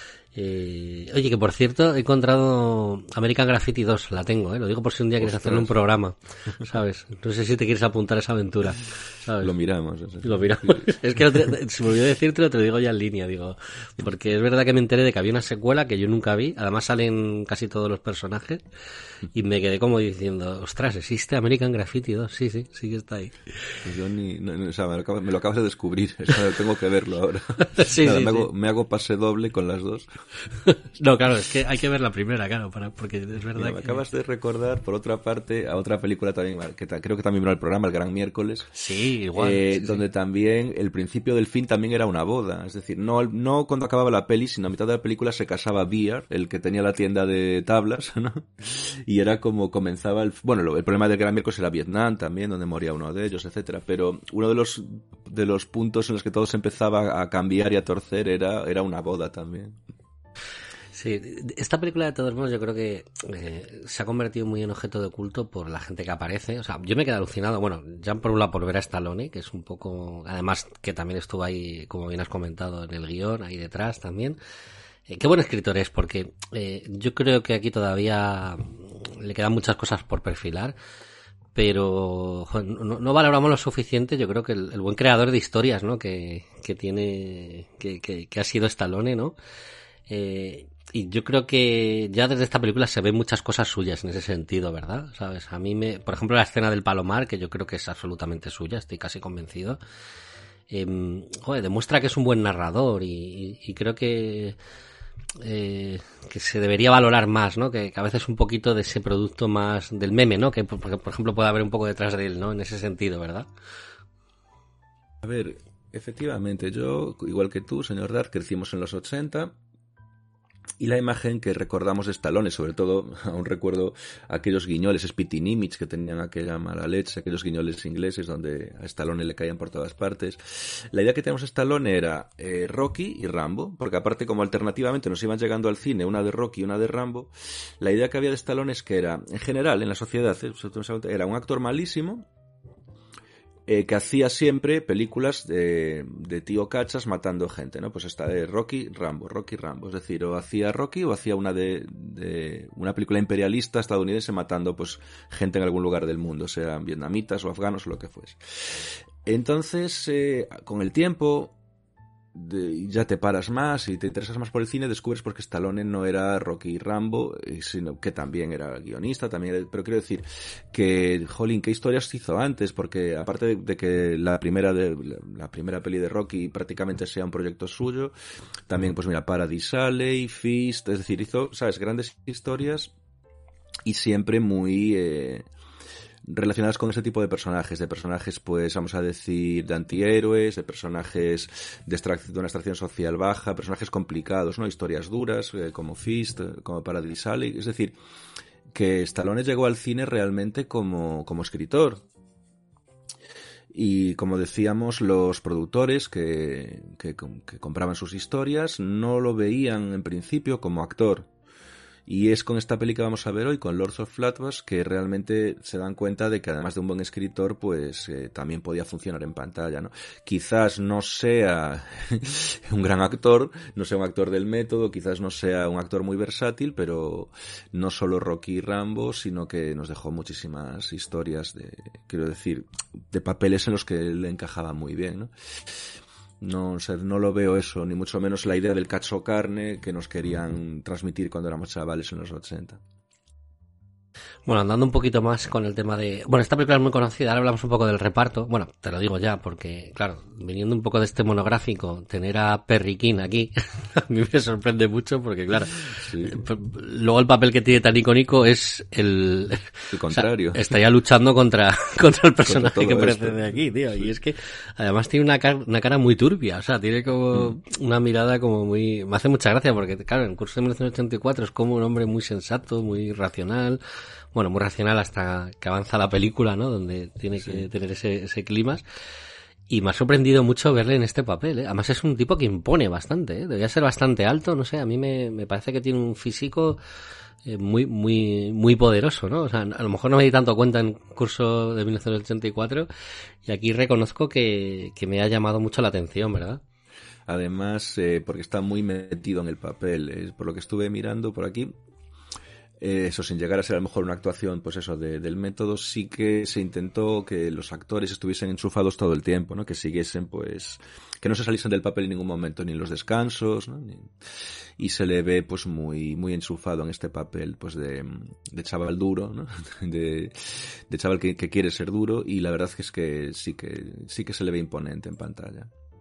Eh, oye, que por cierto, he encontrado American Graffiti dos, la tengo, ¿eh? Lo digo por si un día quieres hacerle un programa, ¿sabes? No sé si te quieres apuntar a esa aventura, ¿sabes? Lo miramos. Eso. Lo miramos. Es que te, se me olvidó decírtelo, te lo digo ya en línea, digo. Porque es verdad que me enteré de que había una secuela que yo nunca vi, además salen casi todos los personajes, y me quedé como diciendo, ostras, ¿existe American Graffiti dos? Sí, sí, sí que está ahí. Pues yo ni, no, no, o sea, me lo, acabo, me lo acabas de descubrir, o sea, tengo que verlo ahora. Sí, Nada, sí, me, sí. Hago, me hago pase doble con las dos. No, claro, es que hay que ver la primera, claro, para, porque es verdad. Mira, que... me acabas de recordar, por otra parte, a otra película también, que ta- creo que también vino al programa, El Gran Miércoles. Sí, igual. Eh, sí, donde sí. también el principio del fin también era una boda. Es decir, no, no cuando acababa la peli, sino a mitad de la película se casaba Beer, el que tenía la tienda de tablas, ¿no? Y era como comenzaba el... Bueno, lo- el problema del Gran Miércoles era Vietnam también, donde moría uno de ellos, etcétera. Pero uno de los, de los puntos en los que todo se empezaba a cambiar y a torcer era, era una boda también. Sí, esta película de todos modos yo creo que eh, se ha convertido muy en objeto de culto por la gente que aparece. O sea, yo me quedé alucinado, bueno, ya por un lado por ver a Stallone, que es un poco, además que también estuvo ahí, como bien has comentado, en el guión, ahí detrás también. Eh, qué buen escritor es, porque eh, yo creo que aquí todavía le quedan muchas cosas por perfilar, pero joder, no, no valoramos lo suficiente, yo creo que el, el buen creador de historias, ¿no? Que, que tiene, que, que, que ha sido Stallone, ¿no? Eh, y yo creo que ya desde esta película se ven muchas cosas suyas en ese sentido, ¿verdad? ¿Sabes? A mí me, por ejemplo, la escena del Palomar, que yo creo que es absolutamente suya, estoy casi convencido. Eh, joder, demuestra que es un buen narrador y, y, y creo que eh, que se debería valorar más, ¿no? Que, que a veces un poquito de ese producto más del meme, ¿no? Que por, por ejemplo puede haber un poco detrás de él, ¿no? En ese sentido, ¿verdad? A ver, efectivamente, yo, igual que tú, señor Dart, crecimos en los ochenta. Y la imagen que recordamos de Stallone, sobre todo, aún recuerdo aquellos guiñoles, Spitting Image, que tenían aquella mala leche, aquellos guiñoles ingleses donde a Stallone le caían por todas partes. La idea que teníamos de Stallone era eh, Rocky y Rambo, porque aparte como alternativamente nos iban llegando al cine una de Rocky y una de Rambo, la idea que había de Stallone es que era, en general, en la sociedad, eh, era un actor malísimo, Eh, que hacía siempre películas de, de tío cachas matando gente, ¿no? Pues esta de Rocky, Rambo, Rocky, Rambo. Es decir, o hacía Rocky o hacía una de, de una película imperialista estadounidense matando pues gente en algún lugar del mundo, sean vietnamitas o afganos o lo que fuese. Entonces, eh, con el tiempo, de, ya te paras más y te interesas más por el cine, descubres porque Stallone no era Rocky y Rambo, sino que también era guionista, también era, pero quiero decir que, jolín, qué historias hizo antes, porque aparte de, de que la primera de la, la primera peli de Rocky prácticamente sea un proyecto suyo, también pues mira, Paradise Alley, Fist, es decir, hizo, sabes, grandes historias y siempre muy eh, relacionadas con ese tipo de personajes, de personajes, pues, vamos a decir, de antihéroes, de personajes de, extrac- de una extracción social baja, personajes complicados, ¿no? Historias duras, eh, como Fist, como Paradise Alley, es decir, que Stallone llegó al cine realmente como, como escritor. Y como decíamos, los productores que, que, que compraban sus historias no lo veían en principio como actor. Y es con esta peli que vamos a ver hoy, con Lords of Flatbush, que realmente se dan cuenta de que además de un buen escritor, pues eh, también podía funcionar en pantalla, ¿no? Quizás no sea un gran actor, no sea un actor del método, quizás no sea un actor muy versátil, pero no solo Rocky y Rambo, sino que nos dejó muchísimas historias de, quiero decir, de papeles en los que le encajaba muy bien, ¿no? No, o sea, no lo veo eso, ni mucho menos la idea del cacho carne que nos querían transmitir cuando éramos chavales en los ochenta. Bueno, andando un poquito más con el tema de... Bueno, esta película es muy conocida, ahora hablamos un poco del reparto. Bueno, te lo digo ya, porque, claro, viniendo un poco de este monográfico, tener a Perry King aquí, a mí me sorprende mucho, porque, claro, sí. Luego el papel que tiene tan icónico es el... El contrario. O sea, está ya luchando contra, contra el personaje contra que precede esto. aquí, tío. Sí. Y es que, además, tiene una cara, una cara muy turbia, o sea, tiene como mm. una mirada como muy... Me hace mucha gracia, porque, claro, en Curso de mil novecientos ochenta y cuatro es como un hombre muy sensato, muy racional... Bueno, muy racional hasta que avanza la película, ¿no? Donde tiene que sí. tener ese, ese clima. Y me ha sorprendido mucho verle en este papel, ¿eh? Además es un tipo que impone bastante, ¿eh? Debería ser bastante alto, no sé, a mí me, me parece que tiene un físico eh, muy, muy, muy poderoso, ¿no? O sea, a lo mejor no me di tanto cuenta en Curso de mil novecientos ochenta y cuatro y aquí reconozco que, que me ha llamado mucho la atención, ¿verdad? Además, eh, porque está muy metido en el papel, eh, por lo que estuve mirando por aquí. Eh, eso, sin llegar a ser a lo mejor una actuación, pues eso, de, del método, sí que se intentó que los actores estuviesen enchufados todo el tiempo, ¿no? Que siguiesen, pues, que no se saliesen del papel en ningún momento, ni en los descansos, ¿no? Ni, y se le ve, pues, muy, muy enchufado en este papel, pues, de, de chaval duro, ¿no? De, de chaval que, que quiere ser duro, y la verdad es que sí que, sí que se le ve imponente en pantalla.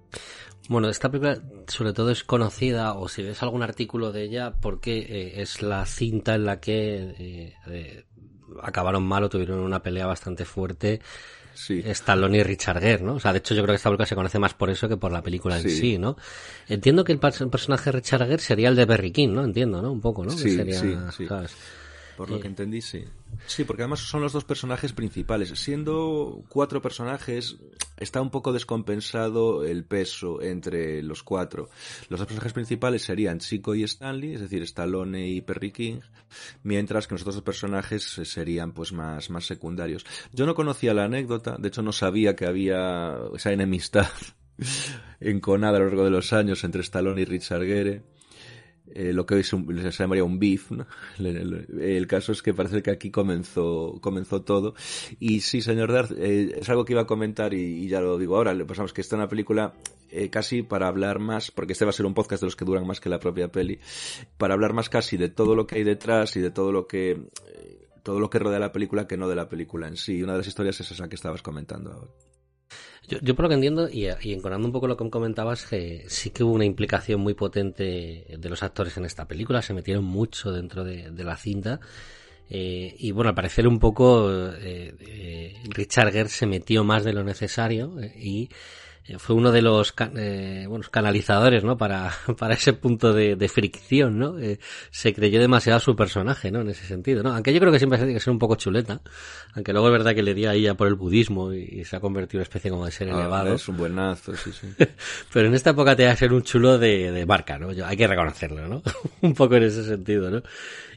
Bueno, esta película sobre todo es conocida, o si ves algún artículo de ella, porque eh, es la cinta en la que eh, eh, acabaron mal o tuvieron una pelea bastante fuerte sí. Stallone y Richard Gere, ¿no? O sea, de hecho yo creo que esta película se conoce más por eso que por la película en sí, sí ¿no? Entiendo que el, el personaje de Richard Gere sería el de Barry King, ¿no? Entiendo, ¿no? Un poco, ¿no? Sí, que sería, sí, sí. ¿sabes? Por lo que entendí, sí. Sí, porque además son los dos personajes principales. Siendo cuatro personajes, está un poco descompensado el peso entre los cuatro. Los dos personajes principales serían Chico y Stanley, es decir, Stallone y Perry King, mientras que los otros dos personajes serían pues más, más secundarios. Yo no conocía la anécdota, de hecho no sabía que había esa enemistad enconada a lo largo de los años entre Stallone y Richard Gere. Eh, lo que hoy se, se llamaría un beef, ¿no? El, el caso es que parece que aquí comenzó comenzó todo. Y sí, señor Darth, eh, es algo que iba a comentar y, y ya lo digo ahora. Le pasamos que esta es una película eh, casi para hablar más, porque este va a ser un podcast de los que duran más que la propia peli, para hablar más casi de todo lo que hay detrás y de todo lo que eh, todo lo que rodea la película que no de la película en sí. Una de las historias es esa que estabas comentando ahora. Yo, yo por lo que entiendo, y, y enconando un poco lo que comentabas, que sí que hubo una implicación muy potente de los actores en esta película, se metieron mucho dentro de, de la cinta, eh, y bueno, al parecer un poco eh, eh, Richard Gere se metió más de lo necesario, eh, y fue uno de los eh, bueno, canalizadores, ¿no? Para, para ese punto de, de fricción, ¿no? Eh, se creyó demasiado a su personaje, ¿no? En ese sentido, ¿no? Aunque yo creo que siempre tiene que ser un poco chuleta, aunque luego es verdad que le dio ahí ya por el budismo y, y se ha convertido en una especie como de ser ah, elevado. Es un buenazo, sí, sí. Pero en esta época te va a ser un chulo de, de marca, ¿no? Yo, hay que reconocerlo, ¿no? Un poco en ese sentido, ¿no?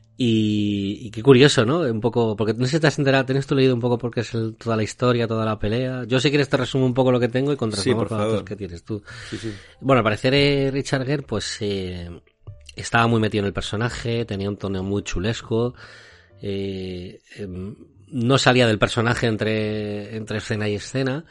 Y, y qué curioso, ¿no? Un poco, porque no sé si te has enterado, ¿tienes tú leído un poco porque es el, toda la historia, toda la pelea? Yo si quieres te resumo un poco lo que tengo y contrastamos sí, con los datos que tienes tú. Sí, sí. Bueno, al parecer eh, Richard Gere, pues, eh, estaba muy metido en el personaje, tenía un tono muy chulesco, eh, eh, no salía del personaje entre, entre escena y escena,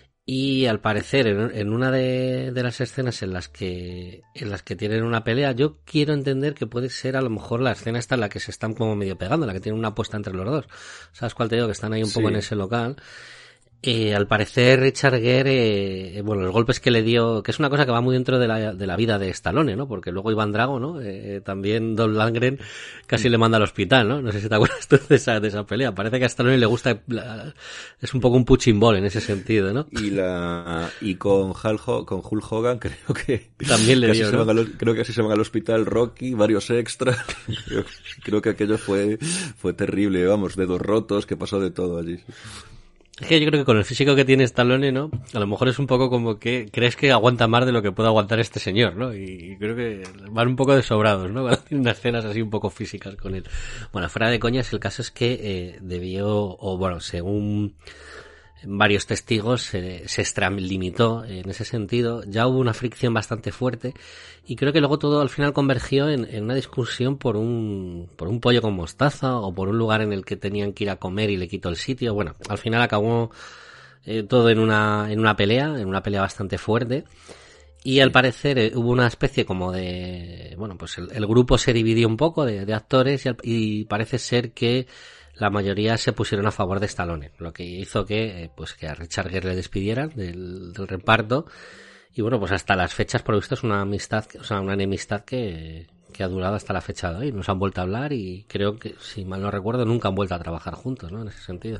y al parecer en, en una de, de las escenas en las que en las que tienen una pelea, yo quiero entender que puede ser a lo mejor la escena esta en la que se están como medio pegando, la que tienen una apuesta entre los dos. ¿Sabes cuál te digo? Que están ahí un poco sí. En ese local. Eh, al parecer Richard Gere, eh, bueno, los golpes que le dio, que es una cosa que va muy dentro de la, de la vida de Stallone, ¿no? Porque luego Iván Drago, ¿no? Eh, también Dolph Lundgren casi le manda al hospital, ¿no? No sé si te acuerdas tú de esa, de esa pelea. Parece que a Stallone le gusta, la, es un poco un punching ball en ese sentido, ¿no? Y la, y con Hulk, con Hulk Hogan creo que también le dio, ¿no? Al, creo que así se van al hospital Rocky, varios extras. creo, creo que aquello fue, fue terrible, vamos, dedos rotos, que pasó de todo allí. Es que yo creo que con el físico que tiene Stallone, ¿no? A lo mejor es un poco como que crees que aguanta más de lo que puede aguantar este señor, ¿no? Y creo que van un poco desobrados, ¿no? Tienen unas escenas así un poco físicas con él. Bueno, fuera de coñas, el caso es que eh, debió, o bueno, según varios testigos, se, se extralimitó en ese sentido. Ya hubo una fricción bastante fuerte y creo que luego todo al final convergió en, en una discusión por un por un pollo con mostaza o por un lugar en el que tenían que ir a comer y le quitó el sitio. Bueno, al final acabó eh, todo en una en una pelea, en una pelea bastante fuerte. Y al parecer eh, hubo una especie como de, bueno, pues el, el grupo se dividió un poco de, de actores y, al, y parece ser que la mayoría se pusieron a favor de Stallone, lo que hizo que, eh, pues que a Richard Gere le despidieran del, del reparto. Y bueno, pues hasta las fechas, por lo visto, es una amistad, o sea, una enemistad que, que ha durado hasta la fecha de hoy. Nos han vuelto a hablar y creo que, si mal no recuerdo, nunca han vuelto a trabajar juntos, ¿no? En ese sentido.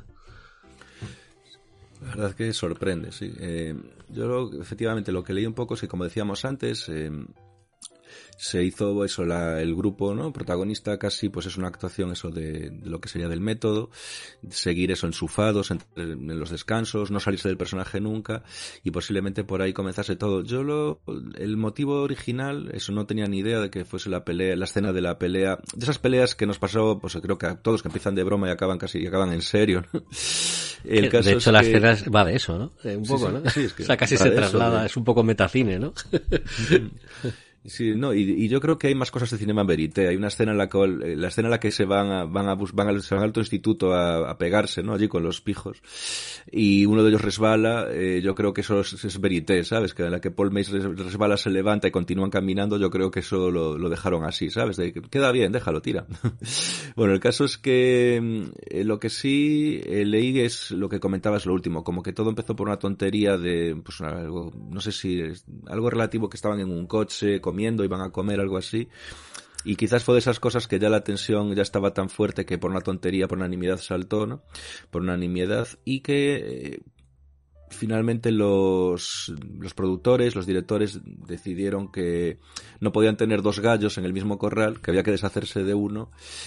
La verdad es que sorprende, sí. Eh, yo lo, efectivamente lo que leí un poco es que, como decíamos antes, eh, se hizo eso, la, el grupo, ¿no? Protagonista casi, pues es una actuación eso de, de lo que sería del método, seguir eso enchufados en, en los descansos, no salirse del personaje nunca y posiblemente por ahí comenzase todo. Yo lo, el motivo original, eso no tenía ni idea de que fuese la pelea, la escena de la pelea, de esas peleas que nos pasó, pues creo que a todos que empiezan de broma y acaban casi, y acaban en serio, ¿no? El caso de hecho, es las que... escenas va de eso, ¿no? Eh, un poco, sí, sí, ¿no? Sí, es que o sea, casi se traslada, es un poco metacine, ¿no? Sí, no, y, y yo creo que hay más cosas de cinema en verité. Hay una escena en la que la escena en la que se van a, van a van al, se van al otro instituto a, a pegarse, ¿no? Allí con los pijos. Y uno de ellos resbala, eh, yo creo que eso es, es verité, ¿sabes? Que en la que Paul Mace resbala, se levanta y continúan caminando, yo creo que eso lo, lo dejaron así, ¿sabes? De, queda bien, déjalo, tira. Bueno, el caso es que eh, lo que sí eh, leí es lo que comentabas lo último, como que todo empezó por una tontería de, pues algo, no sé si es algo relativo, que estaban en un coche comiendo, iban a comer, algo así, y quizás fue de esas cosas que ya la tensión ya estaba tan fuerte que por una tontería, por una nimiedad saltó, ¿no? Por una nimiedad, y que eh, finalmente los, los productores, los directores decidieron que no podían tener dos gallos en el mismo corral, que había que deshacerse de uno,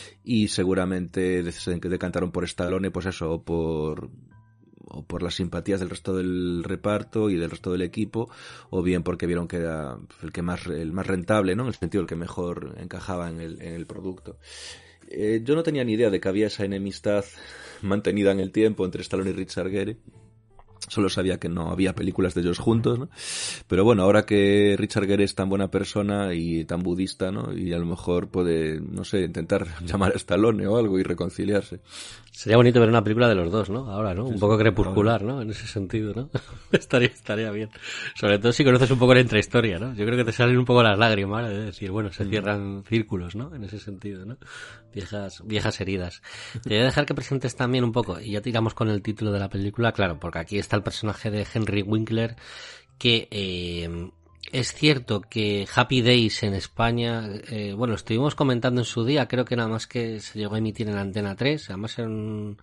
y seguramente se decantaron por Stallone, pues eso, o por o por las simpatías del resto del reparto y del resto del equipo, o bien porque vieron que era el que más el más rentable, ¿no? En el sentido el que mejor encajaba en el en el producto. Eh, yo no tenía ni idea de que había esa enemistad mantenida en el tiempo entre Stallone y Richard Gere. Solo sabía que no había películas de ellos juntos, ¿no? Pero bueno, ahora que Richard Gere es tan buena persona y tan budista, ¿no? Y a lo mejor puede, no sé, intentar llamar a Stallone o algo y reconciliarse. Sería bonito ver una película de los dos, ¿no? Ahora, ¿no? Un sí, poco sí, crepuscular, ¿no? En ese sentido, ¿no? estaría, estaría bien. Sobre todo si conoces un poco la intrahistoria, ¿no? Yo creo que te salen un poco las lágrimas, de decir, bueno, se cierran círculos, ¿no? En ese sentido, ¿no? Viejas, viejas heridas. Te voy a dejar que presentes también un poco, y ya tiramos con el título de la película, claro, porque aquí está el personaje de Henry Winkler, que, eh, es cierto que Happy Days en España, eh, bueno, estuvimos comentando en su día, creo que nada más que se llegó a emitir en Antena tres, además en,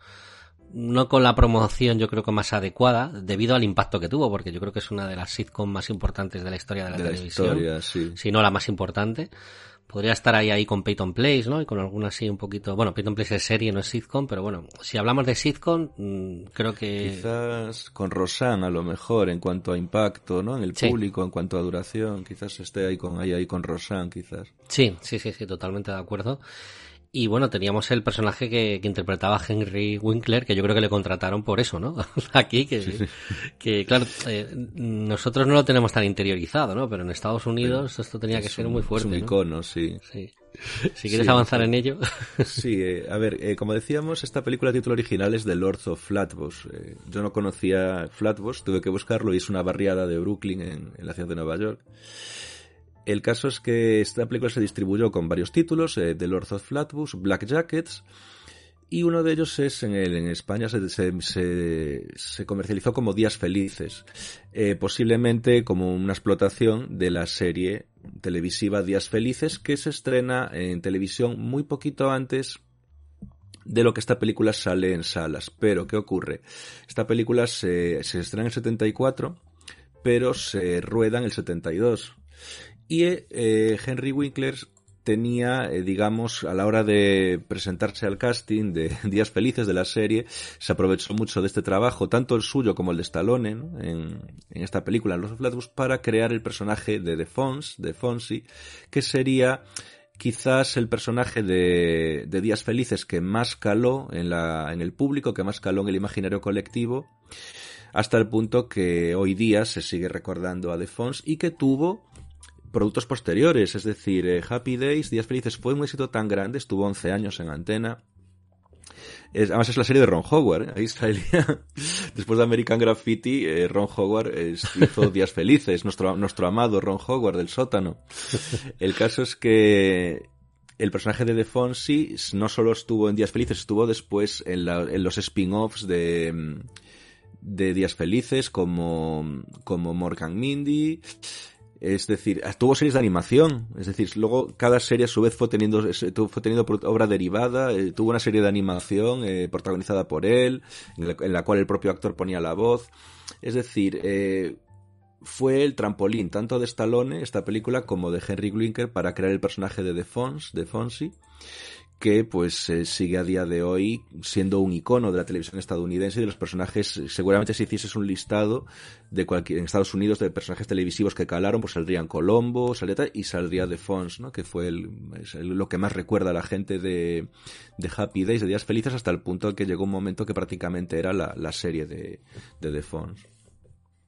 no con la promoción yo creo que más adecuada, debido al impacto que tuvo, porque yo creo que es una de las sitcom más importantes de la historia de la de televisión, la historia, sí. Si no la más importante. Podría estar ahí ahí con Peyton Place, ¿no? Y con alguna así un poquito... Bueno, Peyton Place es serie, no es sitcom, pero bueno, si hablamos de sitcom, mmm, creo que... Quizás con Roseanne a lo mejor en cuanto a impacto, ¿no? En el sí. público, en cuanto a duración, quizás esté ahí con ahí, ahí con Roseanne, quizás. Sí, sí, sí, sí, totalmente de acuerdo. Y bueno, teníamos el personaje que, que interpretaba a Henry Winkler, que yo creo que le contrataron por eso, ¿no? Aquí, que, sí, sí. que claro, eh, nosotros no lo tenemos tan interiorizado, ¿no? Pero en Estados Unidos sí. esto tenía que ser un, muy fuerte, es un ¿no? icono, sí. Sí. Si quieres sí, avanzar sí. en ello. Sí, eh, a ver, eh, como decíamos, esta película de título original es The Lords of Flatbush. Eh, yo no conocía Flatbush, tuve que buscarlo y es una barriada de Brooklyn en, en la ciudad de Nueva York. El caso es que esta película se distribuyó con varios títulos, eh, The Lords of Flatbush, Black Jackets, y uno de ellos es en, el, en España se, se, se, se comercializó como Días Felices, eh, posiblemente como una explotación de la serie televisiva Días Felices, que se estrena en televisión muy poquito antes de lo que esta película sale en salas. Pero, ¿qué ocurre? Esta película se, se estrena en el setenta y cuatro, pero se rueda en el setenta y dos. Y eh, Henry Winkler tenía, eh, digamos, a la hora de presentarse al casting de Días Felices de la serie, se aprovechó mucho de este trabajo, tanto el suyo como el de Stallone, ¿no? en, en esta película, en Los Flatbush, para crear el personaje de The Fonz, de Fonzie, que sería quizás el personaje de, de Días Felices que más caló en, la, en el público, que más caló en el imaginario colectivo, hasta el punto que hoy día se sigue recordando a The Fonz y que tuvo productos posteriores, es decir, eh, Happy Days, Días Felices fue un éxito tan grande, estuvo once años en antena. Es, además es la serie de Ron Howard, ¿eh? Ahí salía, después de American Graffiti, eh, Ron Howard eh, hizo Días Felices, nuestro, nuestro amado Ron Howard del sótano. El caso es que el personaje de The Fonzie no solo estuvo en Días Felices, estuvo después en, la, en los spin-offs de, de Días Felices, como, como Morgan Mindy. Es decir, tuvo series de animación, es decir, luego cada serie a su vez fue teniendo fue teniendo obra derivada, eh, tuvo una serie de animación eh, protagonizada por él, en la, en la cual el propio actor ponía la voz. Es decir, eh, fue el trampolín tanto de Stallone, esta película, como de Henry Winkler para crear el personaje de The Fonz, de Fonzie, que pues eh, sigue a día de hoy siendo un icono de la televisión estadounidense y de los personajes. Seguramente si hicieses un listado de cualquier, en Estados Unidos, de personajes televisivos que calaron, pues saldrían Colombo, saldría, y saldría The Fonz, ¿no? Que fue el, el, lo que más recuerda a la gente de, de Happy Days, de Días Felices, hasta el punto que llegó un momento que prácticamente era la, la serie de, de The Fonz.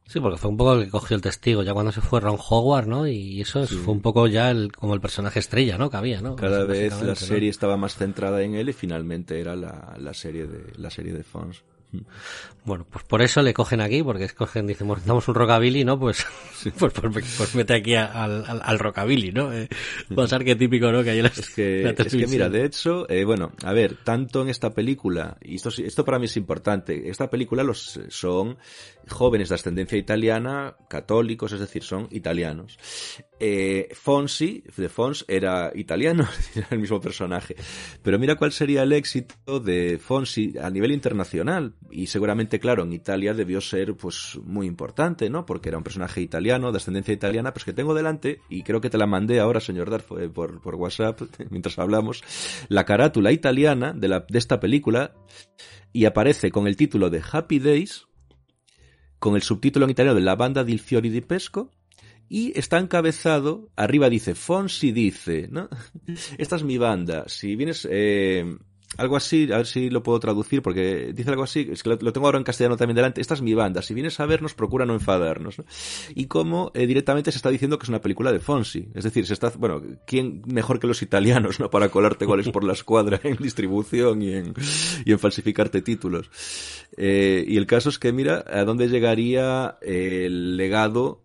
Sí, porque fue un poco el que cogió el testigo, ya cuando se fue Ron Howard, ¿no? Y eso sí. Fue un poco ya el, como el personaje estrella, ¿no? Que había, ¿no? Cada vez la ¿no? serie estaba más centrada en él y finalmente era la, la serie de la serie de Fonz. Bueno, pues por eso le cogen aquí, porque escogen, dicen, bueno, damos un rockabilly, ¿no? Pues, sí. pues, pues, pues mete aquí al, al, al rockabilly, ¿no? Eh, pasar que típico, ¿no? Que hay en la, es que, la es que mira, de hecho, eh, bueno, a ver, tanto en esta película, y esto, esto para mí es importante, esta película los son jóvenes de ascendencia italiana, católicos, es decir, son italianos. Eh, Fonsi, de Fons, era italiano, era el mismo personaje. Pero mira cuál sería el éxito de Fonsi a nivel internacional. Y seguramente, claro, en Italia debió ser pues muy importante, ¿no? Porque era un personaje italiano, de ascendencia italiana, pues que tengo delante, y creo que te la mandé ahora, señor Darf, por, por WhatsApp, mientras hablamos, la carátula italiana de, la, de esta película, y aparece con el título de Happy Days, con el subtítulo en italiano de La banda del Fiori di Pesco, y está encabezado, arriba dice, Fonsi dice, ¿no? Esta es mi banda, si vienes, eh, algo así, a ver si lo puedo traducir, porque dice algo así, es que lo, lo tengo ahora en castellano también delante, esta es mi banda, si vienes a vernos, procura no enfadarnos, ¿no? Y como eh, directamente se está diciendo que es una película de Fonsi, es decir, se está, bueno, ¿quién mejor que los italianos, ¿no? Para colarte goles por la escuadra en distribución y en, y en falsificarte títulos. Eh, y el caso es que mira a dónde llegaría eh, el legado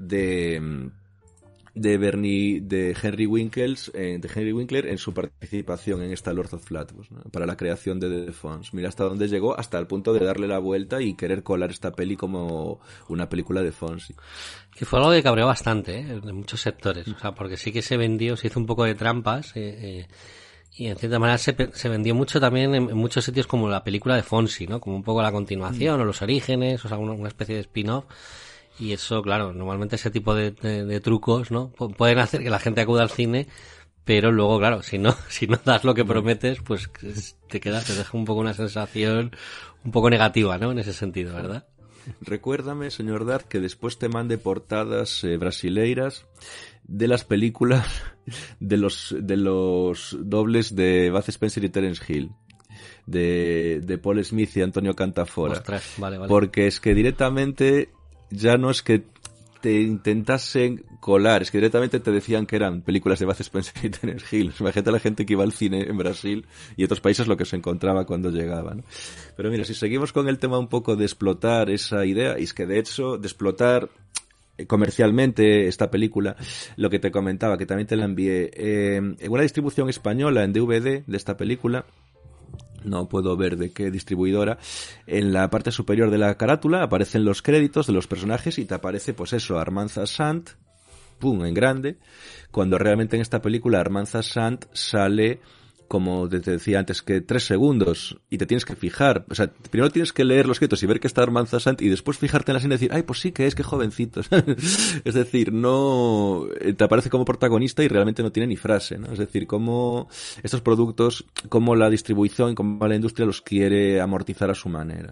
de de Bernie, de Henry Winkles, eh, de Henry Winkler en su participación en esta Lord of Flatbush, ¿no? Para la creación de The Fonz. Mira hasta dónde llegó, hasta el punto de darle la vuelta y querer colar esta peli como una película de Fonz. Que fue algo que cabreó bastante, ¿eh? En muchos sectores, o sea, porque sí que se vendió, se hizo un poco de trampas, eh, eh, y en cierta manera se, se vendió mucho también en, en muchos sitios como la película de Fonsi, ¿no? Como un poco la continuación, mm. o los orígenes, o sea, una, una especie de spin-off. Y eso, claro, normalmente ese tipo de, de, de trucos, ¿no? P- pueden hacer que la gente acuda al cine, pero luego, claro, si no, si no das lo que prometes, pues te quedas, te deja un poco una sensación un poco negativa, ¿no? En ese sentido, ¿verdad? Recuérdame, señor Dart, que después te mande portadas eh, brasileiras de las películas de los, de los dobles de Bud Spencer y Terence Hill. De, de Paul Smith y Antonio Cantafora. Ostras, vale, vale. Porque es que directamente ya no es que te intentasen colar, es que directamente te decían que eran películas de Bud Spencer y Terence Hill. Imagínate a la gente que iba al cine en Brasil y otros países lo que se encontraba cuando llegaba, ¿no? Pero mira, si seguimos con el tema un poco de explotar esa idea, y es que de hecho, de explotar comercialmente esta película, lo que te comentaba, que también te la envié, eh, en una distribución española en D V D de esta película, no puedo ver de qué distribuidora, en la parte superior de la carátula aparecen los créditos de los personajes y te aparece, pues eso, Armanza Sant, pum, en grande, cuando realmente en esta película Armanza Sant sale, como te decía antes, que tres segundos, y te tienes que fijar, o sea, primero tienes que leer los créditos y ver que está Armanza Sant, y después fijarte en la escena y decir, ay, pues sí que es, que jovencito. Es decir, no, te aparece como protagonista y realmente no tiene ni frase, ¿no? Es decir, cómo estos productos, cómo la distribución, cómo la industria los quiere amortizar a su manera.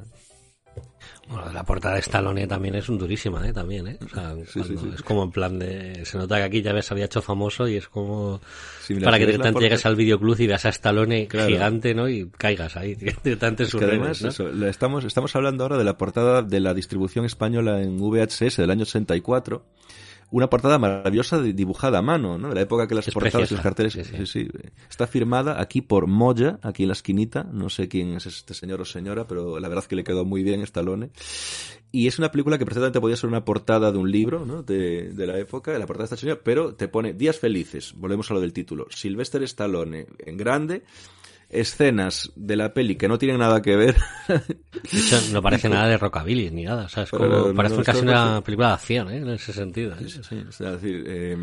Bueno, la portada de Stallone también es un durísima, ¿eh? También, ¿eh? O sea, sí, sí, sí. Es como en plan de... Se nota que aquí ya se había hecho famoso y es como... Sí, mira, para si que directamente portada... llegues al videoclub y veas a Stallone, claro, gigante, ¿no? Y caigas ahí, directamente en sus es que además, redes, ¿no? Eso, estamos, estamos hablando ahora de la portada de la distribución española en V H S del año ochenta y cuatro. Una portada maravillosa dibujada a mano, ¿no? De la época que las es portadas preciosa. y los carteles... Sí, sí. Sí, sí. Está firmada aquí por Moya, aquí en la esquinita. No sé quién es este señor o señora, pero la verdad es que le quedó muy bien Stallone. Y es una película que perfectamente podía ser una portada de un libro, ¿no? De, de la época, la portada de esta señora, pero te pone Días Felices. Volvemos a lo del título. Sylvester Stallone en grande... escenas de la peli que no tienen nada que ver. De hecho, no parece nada de rockabilly ni nada, o sea, es como, no, parece no, casi una no, película de acción, ¿eh? En ese sentido, ¿eh? Sí, sí, es decir, eh,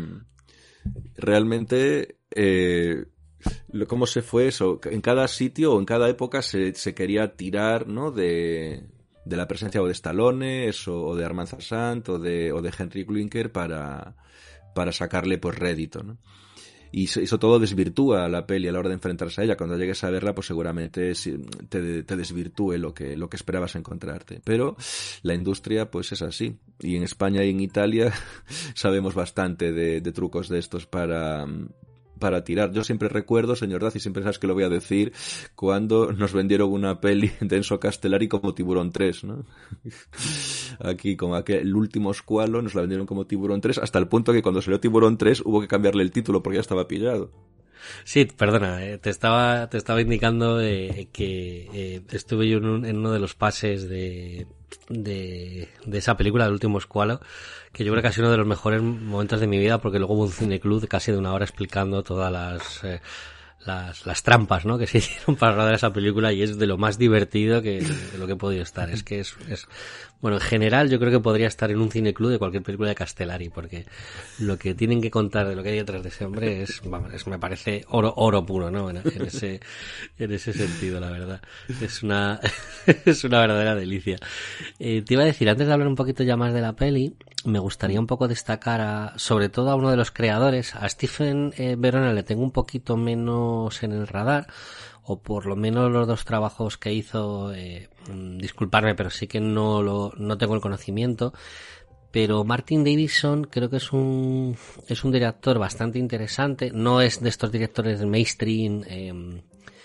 realmente eh, cómo se fue eso, en cada sitio o en cada época se, se quería tirar, ¿no? de de la presencia o de Stallone, eso, o de Armanza Sant, o de, o de Henry Winkler para, para sacarle pues rédito, ¿no? Y eso todo desvirtúa la peli a la hora de enfrentarse a ella. Cuando llegues a verla, pues seguramente te, te desvirtúe lo que, lo que esperabas encontrarte. Pero la industria, pues es así. Y en España y en Italia sabemos bastante de, de trucos de estos para, para tirar. Yo siempre recuerdo, señor Daz, y siempre sabes que lo voy a decir, cuando nos vendieron una peli de Enzo Castellari como Tiburón tres, ¿no? Aquí, con aquel, el último Squalo, nos la vendieron como Tiburón tres, hasta el punto que cuando salió Tiburón tres hubo que cambiarle el título porque ya estaba pillado. Sí, perdona, eh, te estaba te estaba indicando eh, que eh, estuve yo en, un, en uno de los pases de, de de esa película, del último Squalo, que yo creo que ha sido uno de los mejores momentos de mi vida, porque luego hubo un cineclub de casi de una hora explicando todas las eh, las las trampas, ¿no?, que se hicieron para rodar esa película, y es de lo más divertido que de lo que he podido estar. Es que es, es bueno, en general yo creo que podría estar en un cineclub de cualquier película de Castellari, porque lo que tienen que contar de lo que hay detrás de ese hombre es, vamos, es me parece oro oro puro, ¿no? En, en ese en ese sentido, la verdad. Es una es una verdadera delicia. Eh, te iba a decir, antes de hablar un poquito ya más de la peli, me gustaría un poco destacar a, sobre todo a uno de los creadores, a Stephen eh, Verona le tengo un poquito menos en el radar, o por lo menos los dos trabajos que hizo, eh, disculparme, pero sí que no lo, no tengo el conocimiento. Pero Martin Davidson creo que es un, es un director bastante interesante. No es de estos directores de mainstream, eh,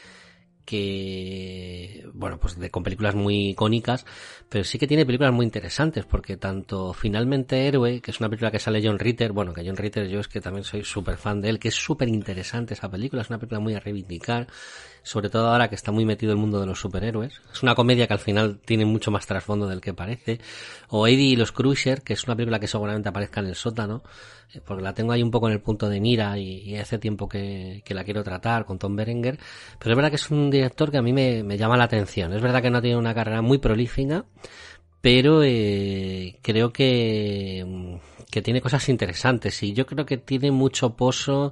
que, bueno, pues de, con películas muy icónicas, pero sí que tiene películas muy interesantes, porque tanto Finalmente Héroe, que es una película que sale John Ritter, bueno, que John Ritter yo es que también soy súper fan de él, que es súper interesante esa película, es una película muy a reivindicar, sobre todo ahora que está muy metido el mundo de los superhéroes. Es una comedia que al final tiene mucho más trasfondo del que parece. O Eddie y los Cruisers, que es una película que seguramente aparezca en el sótano, porque la tengo ahí un poco en el punto de mira y, y hace tiempo que, que la quiero tratar con Tom Berenger, pero es verdad que es un director que a mí me, me llama la atención. Es verdad que no tiene una carrera muy prolífica, pero eh, creo que, que tiene cosas interesantes, y yo creo que tiene mucho pozo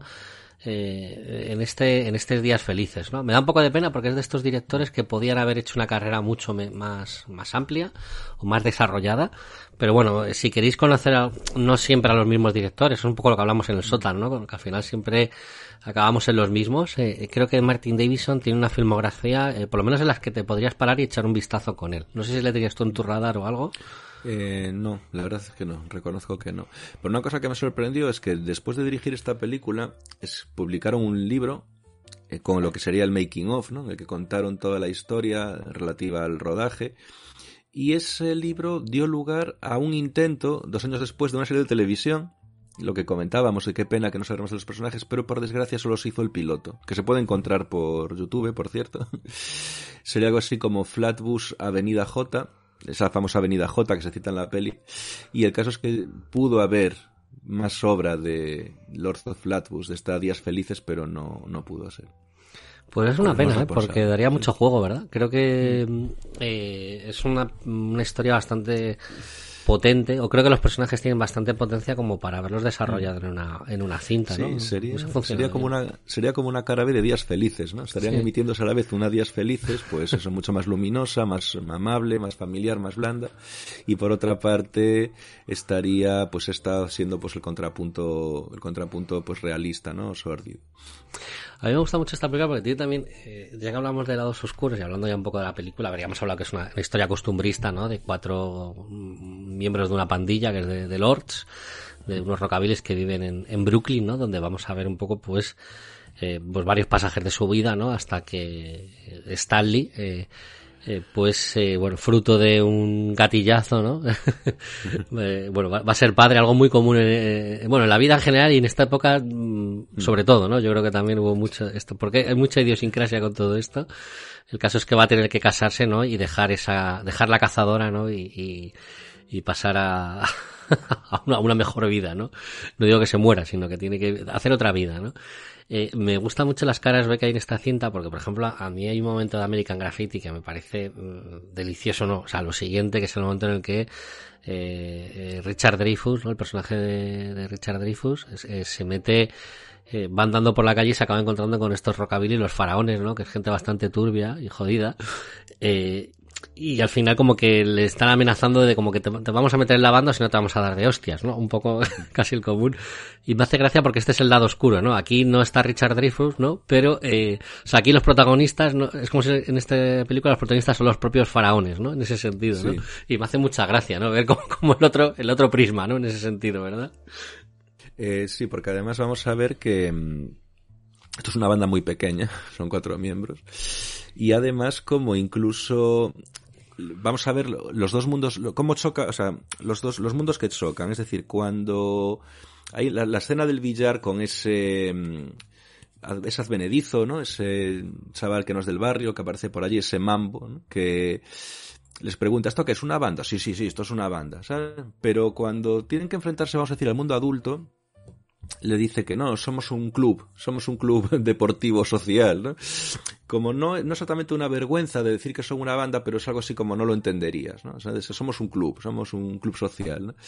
eh, en este en estos días felices, ¿no? Me da un poco de pena porque es de estos directores que podían haber hecho una carrera mucho me, más más amplia o más desarrollada, pero bueno, si queréis conocer a, no siempre a los mismos directores, es un poco lo que hablamos en el sótano, ¿no?, que al final siempre acabamos en los mismos. Eh, creo que Martin Davidson tiene una filmografía, eh, por lo menos en las que te podrías parar y echar un vistazo con él. No sé si le tenías tú en tu radar o algo. Eh, no, la verdad es que no, reconozco que no. Pero una cosa que me sorprendió es que después de dirigir esta película, es, publicaron un libro eh, con lo que sería el making of, ¿no?, en el que contaron toda la historia relativa al rodaje. Y ese libro dio lugar a un intento, dos años después, de una serie de televisión, lo que comentábamos, de qué pena que no sabemos de los personajes, pero por desgracia solo se hizo el piloto, que se puede encontrar por YouTube, por cierto. Sería algo así como Flatbush Avenida J, esa famosa Avenida J que se cita en la peli, y el caso es que pudo haber más obra de Lords of Flatbush, de esta Días Felices, pero no, no pudo ser. Pues es una pues pena, ¿eh? Porque daría mucho juego, ¿verdad? Creo que eh, es una, una historia bastante potente, o creo que los personajes tienen bastante potencia como para haberlos desarrollado en una en una cinta, sí, ¿no? sería, sería como una sería como una cara B de Días Felices, ¿no? Estarían sí. emitiéndose a la vez una Días Felices, pues eso, mucho más luminosa, más amable, más familiar, más blanda, y por otra parte estaría, pues está siendo pues el contrapunto el contrapunto pues realista, ¿no?, sórdido. A mí me gusta mucho esta película porque tiene también, eh, ya que hablamos de lados oscuros y hablando ya un poco de la película, habríamos hablado que es una, una historia costumbrista, ¿no?, de cuatro miembros de una pandilla que es de, de Lords, de unos rockabilis que viven en, en Brooklyn, ¿no?, donde vamos a ver un poco pues eh, pues varios pasajes de su vida, ¿no?, hasta que Stanley eh, Eh, pues, eh, bueno, fruto de un gatillazo, ¿no? eh, bueno, va, va a ser padre, algo muy común, en, eh, bueno, en la vida en general y en esta época, mmm, sobre todo, ¿no? Yo creo que también hubo mucho esto, porque hay mucha idiosincrasia con todo esto. El caso es que va a tener que casarse, ¿no?, y dejar esa, dejar la cazadora, ¿no?, y, y, y pasar a, a una, a una mejor vida, ¿no? No digo que se muera, sino que tiene que hacer otra vida, ¿no? Eh, me gustan mucho las caras B que hay en esta cinta porque, por ejemplo, a mí hay un momento de American Graffiti que me parece mm, delicioso, ¿no? O sea, lo siguiente, que es el momento en el que eh, eh, Richard Dreyfuss, ¿no?, el personaje de, de Richard Dreyfuss, eh, se mete, eh, va andando por la calle y se acaba encontrando con estos rockabilly, los faraones, ¿no?, que es gente bastante turbia y jodida, eh, y al final como que le están amenazando de como que te, te vamos a meter en la banda si no te vamos a dar de hostias, ¿no? Un poco casi el común. Y me hace gracia porque este es el lado oscuro, ¿no? Aquí no está Richard Dreyfuss, ¿no? Pero, eh, o sea, aquí los protagonistas, ¿no?, es como si en esta película los protagonistas son los propios faraones, ¿no? En ese sentido, ¿no? Sí. Y me hace mucha gracia, ¿no?, ver como, como el otro, el otro prisma, ¿no?, en ese sentido, ¿verdad? Eh, sí, porque además vamos a ver que Esto es una banda muy pequeña, son cuatro miembros. Y además, como incluso... Vamos a ver los dos mundos, cómo choca, o sea, los dos, los mundos que chocan. Es decir, cuando hay la, la escena del billar con ese... ese advenedizo, ¿no? Ese chaval que no es del barrio, que aparece por allí, ese mambo, ¿no? Que les pregunta, ¿esto qué es una banda? Sí, sí, sí, esto es una banda, ¿sabes? Pero cuando tienen que enfrentarse, vamos a decir, al mundo adulto, le dice que no, somos un club, somos un club deportivo social, ¿no? Como no, no exactamente una vergüenza de decir que son una banda, pero es algo así como no lo entenderías, ¿no? O sea, somos un club, somos un club social, ¿no?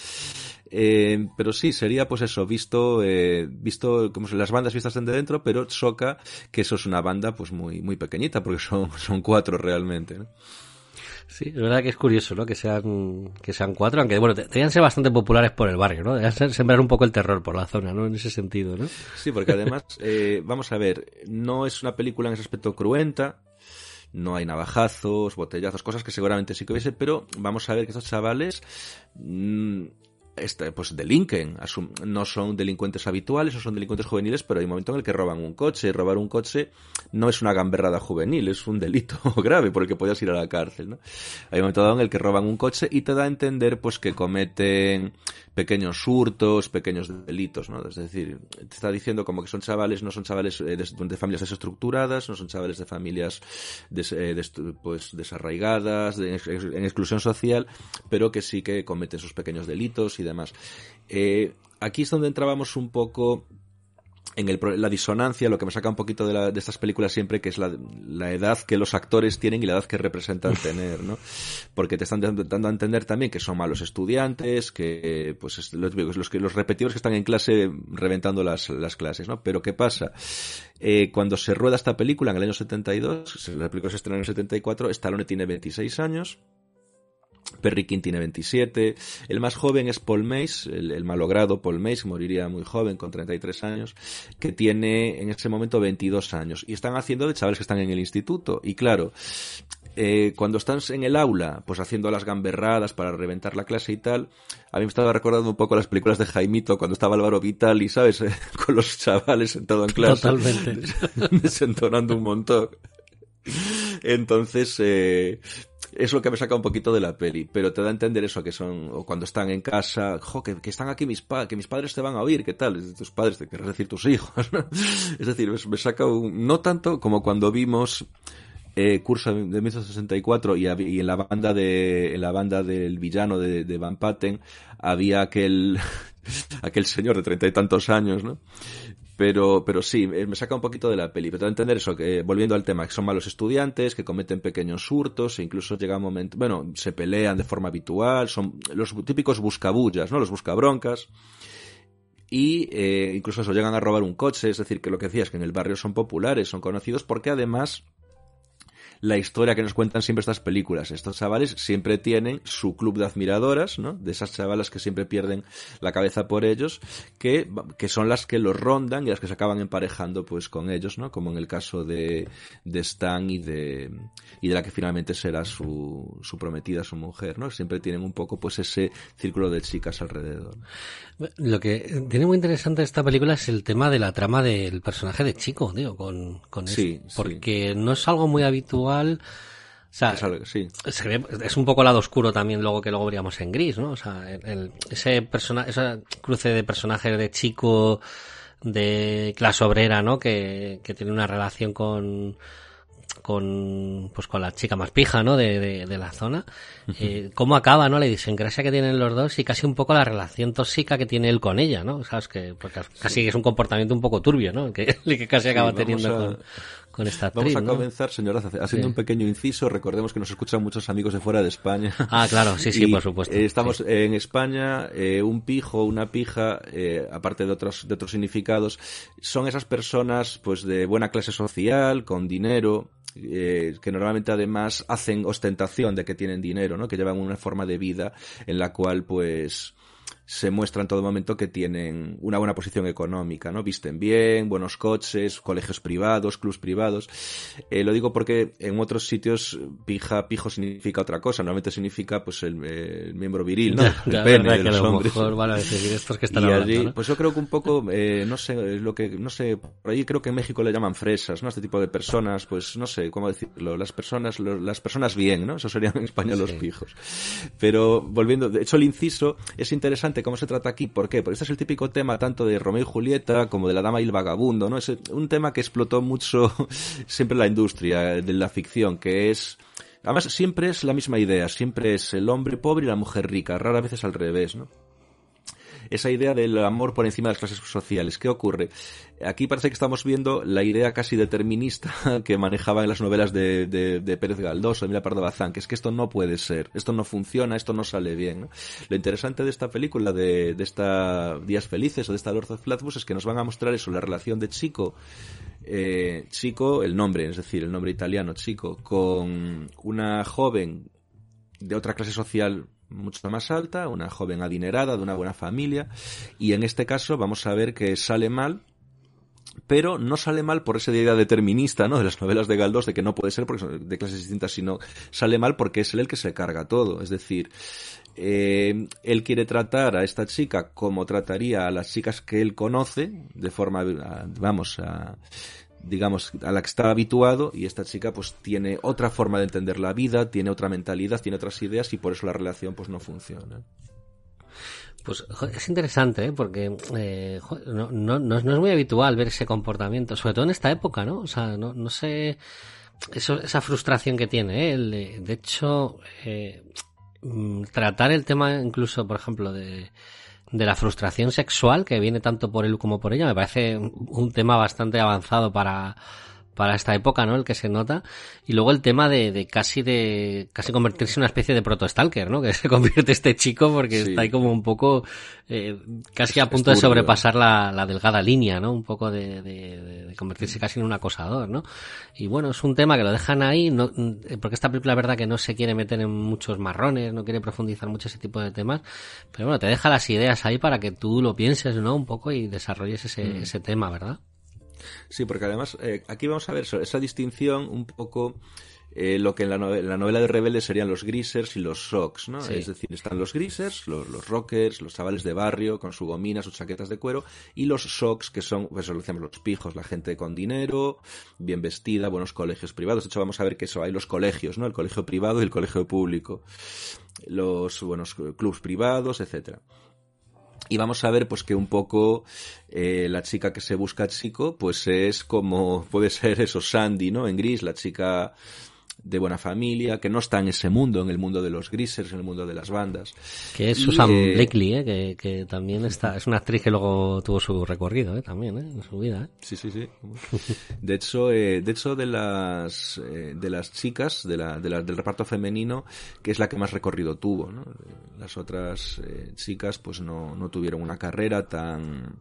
Eh, pero sí, sería pues eso, visto, eh, visto como las bandas vistas desde dentro, pero choca que eso es una banda pues muy, muy pequeñita, porque son, son cuatro realmente, ¿no? Sí, es verdad que es curioso, ¿no? Que sean, que sean cuatro, aunque bueno, deberían ser bastante populares por el barrio, ¿no? Deberían ser, sembrar un poco el terror por la zona, ¿no? En ese sentido, ¿no? Sí, porque además, eh, vamos a ver, no es una película en ese aspecto cruenta, no hay navajazos, botellazos, cosas que seguramente sí que hubiese, pero vamos a ver que estos chavales, mmm, Este, pues delinquen, asum- no son delincuentes habituales, no son delincuentes juveniles, pero hay un momento en el que roban un coche, y robar un coche no es una gamberrada juvenil, es un delito grave por el que podías ir a la cárcel, ¿no? Hay un momento dado en el que roban un coche y te da a entender pues que cometen pequeños hurtos, pequeños delitos, ¿no? Es decir, te está diciendo como que son chavales, no son chavales eh, de, de familias desestructuradas, no son chavales de familias des, eh, des, pues desarraigadas, de, en exclusión social, pero que sí que cometen sus pequeños delitos y demás. Eh, aquí es donde entrábamos un poco en el, la disonancia, lo que me saca un poquito de, la, de estas películas siempre, que es la, la edad que los actores tienen y la edad que representan tener, ¿no? Porque te están dando a entender también que son malos estudiantes, que pues los, los, los repetidores que están en clase reventando las, las clases, ¿no? Pero ¿qué pasa? Eh, cuando se rueda esta película en el año setenta y dos, la película se estrena en el setenta y cuatro, Stallone tiene veintiséis años, Perry King tiene veintisiete, el más joven es Paul Mace, el, el malogrado Paul Mace, moriría muy joven, con treinta y tres años, que tiene en ese momento veintidós años, y están haciendo de chavales que están en el instituto, y claro, eh, cuando están en el aula, pues haciendo las gamberradas para reventar la clase y tal, a mí me estaba recordando un poco las películas de Jaimito, cuando estaba Álvaro Vitali, ¿sabes? Con los chavales sentados en clase. Totalmente. Desentonando un montón. Entonces, eh, es lo que me saca un poquito de la peli, pero te da a entender eso, que son, o cuando están en casa, jo, que, que están aquí mis padres, que mis padres te van a oír, ¿qué tal? Tus padres, te querrás decir tus hijos, ¿no? Es decir, me saca un, no tanto como cuando vimos eh, Curso de mil novecientos sesenta y cuatro y, y en la banda de, en la banda del villano de, de Van Patten había aquel, aquel señor de treinta y tantos años, ¿no? Pero, pero sí, me saca un poquito de la peli. Pero te da a entender eso, que volviendo al tema, que son malos estudiantes, que cometen pequeños hurtos, e incluso llega un momento, bueno, se pelean de forma habitual, son los típicos buscabullas, ¿no? Los buscabroncas. Y, eh, incluso eso, llegan a robar un coche, es decir, que lo que decías, que en el barrio son populares, son conocidos, porque además, la historia que nos cuentan siempre estas películas. Estos chavales siempre tienen su club de admiradoras, ¿no? De esas chavalas que siempre pierden la cabeza por ellos, que, que son las que los rondan y las que se acaban emparejando pues con ellos, ¿no? Como en el caso de, de Stan y de, y de la que finalmente será su, su prometida, su mujer, ¿no? Siempre tienen un poco pues ese círculo de chicas alrededor. Lo que tiene muy interesante esta película es el tema de la trama del personaje de Chico, tío, con, con sí, eso. Porque sí. No es algo muy habitual. O sea, es, algo, sí. se ve, es un poco lado oscuro también luego que luego veríamos en Gris, ¿no? O sea, el, el, ese persona, ese cruce de personajes de Chico de clase obrera, ¿no? Que, que tiene una relación con con pues con la chica más pija, ¿no? De, de, de la zona. Eh, cómo acaba, ¿no? La idiosincrasia que tienen los dos y casi un poco la relación tóxica que tiene él con ella, ¿no? Sabes que porque casi sí. Es un comportamiento un poco turbio, ¿no? Que, que casi acaba sí, teniendo a... con con esta actriz, Vamos a ¿no? comenzar, señora, haciendo sí. un pequeño inciso. Recordemos que nos escuchan muchos amigos de fuera de España. Ah, claro, sí, sí, y, por supuesto. Eh, estamos sí. en España, eh, un pijo, una pija, eh, aparte de otros, de otros significados, son esas personas pues de buena clase social, con dinero, eh, que normalmente además hacen ostentación de que tienen dinero, ¿no? Que llevan una forma de vida en la cual pues se muestra en todo momento que tienen una buena posición económica, ¿no? Visten bien, buenos coches, colegios privados, clubs privados. Eh, lo digo porque en otros sitios pija, pijo significa otra cosa. Normalmente significa, pues, el, el miembro viril, ¿no? Ya, el ya, pene verdad de que los a lo hombres. mejor van a decir estos que están Y hablando, allí, ¿no? pues yo creo que un poco, eh, no sé, lo que, no sé, por ahí creo que en México le llaman fresas, ¿no? Este tipo de personas, pues, no sé cómo decirlo, las personas, lo, las personas bien, ¿no? Eso serían en español sí. Los pijos. Pero, volviendo, de hecho el inciso es interesante cómo se trata aquí. ¿Por qué? Porque este es el típico tema tanto de Romeo y Julieta como de La dama y el vagabundo, ¿no? Es un tema que explotó mucho siempre en la industria de la ficción, que es... Además, siempre es la misma idea, siempre es el hombre pobre y la mujer rica, rara vez es al revés, ¿no? Esa idea del amor por encima de las clases sociales. ¿Qué ocurre? Aquí parece que estamos viendo la idea casi determinista que manejaba en las novelas de, de, de Pérez Galdós o de Emilia Pardo Bazán, que es que esto no puede ser, esto no funciona, esto no sale bien, ¿no? Lo interesante de esta película, de, de esta Días Felices o de esta Lord of Flatbush, es que nos van a mostrar eso, la relación de Chico, eh, Chico, el nombre, es decir, el nombre italiano, Chico, con una joven de otra clase social mucho más alta, una joven adinerada, de una buena familia, y en este caso vamos a ver que sale mal, pero no sale mal por esa idea determinista, ¿no?, de las novelas de Galdós, de que no puede ser porque son de clases distintas, sino sale mal porque es él el que se carga todo, es decir, eh, él quiere tratar a esta chica como trataría a las chicas que él conoce, de forma, vamos, a... digamos, a la que está habituado, y esta chica pues tiene otra forma de entender la vida, tiene otra mentalidad, tiene otras ideas, y por eso la relación pues no funciona. Pues es interesante, ¿eh? Porque eh, no, no, no es muy habitual ver ese comportamiento, sobre todo en esta época, ¿no? O sea, no, no sé, eso, esa frustración que tiene, ¿eh? El de, de hecho, eh, tratar el tema incluso, por ejemplo, de de la frustración sexual que viene tanto por él como por ella, me parece un tema bastante avanzado para para esta época, ¿no? El que se nota. Y luego el tema de, de casi de casi convertirse en una especie de proto-stalker, ¿no? Que se convierte este chico porque sí. Está ahí como un poco eh, casi a punto de sobrepasar la, la delgada línea, ¿no? Un poco de, de, de convertirse casi en un acosador, ¿no? Y bueno, es un tema que lo dejan ahí, no, porque esta película es verdad que no se quiere meter en muchos marrones, no quiere profundizar mucho ese tipo de temas, pero bueno, te deja las ideas ahí para que tú lo pienses, ¿no? Un poco y desarrolles ese, mm. ese tema, ¿verdad? Sí, porque además eh, aquí vamos a ver eso, esa distinción un poco eh, lo que en la, novela, en la novela de Rebelde serían los grisers y los socks, ¿no? Sí. Es decir, están los grisers, los, los rockers, los chavales de barrio con su gomina, sus chaquetas de cuero, y los socks, que son, pues lo decíamos, los pijos, la gente con dinero, bien vestida, buenos colegios privados. De hecho, vamos a ver que eso hay los colegios, ¿no? El colegio privado y el colegio público, los buenos clubs privados, etcétera. Y vamos a ver pues que un poco eh, la chica que se busca a Chico pues es como puede ser eso, Sandy, ¿no? En Gris, la chica de buena familia, que no está en ese mundo, en el mundo de los grisers, en el mundo de las bandas. Que es Susan eh, Blakely, ¿eh? Que, que también está, es una actriz que luego tuvo su recorrido, ¿eh? También, ¿eh? En su vida, ¿eh? Sí, sí, sí. De hecho, eh, de hecho de las eh, de las chicas, de la, de la, del reparto femenino, que es la que más recorrido tuvo, ¿no? Las otras eh, chicas, pues no, no tuvieron una carrera tan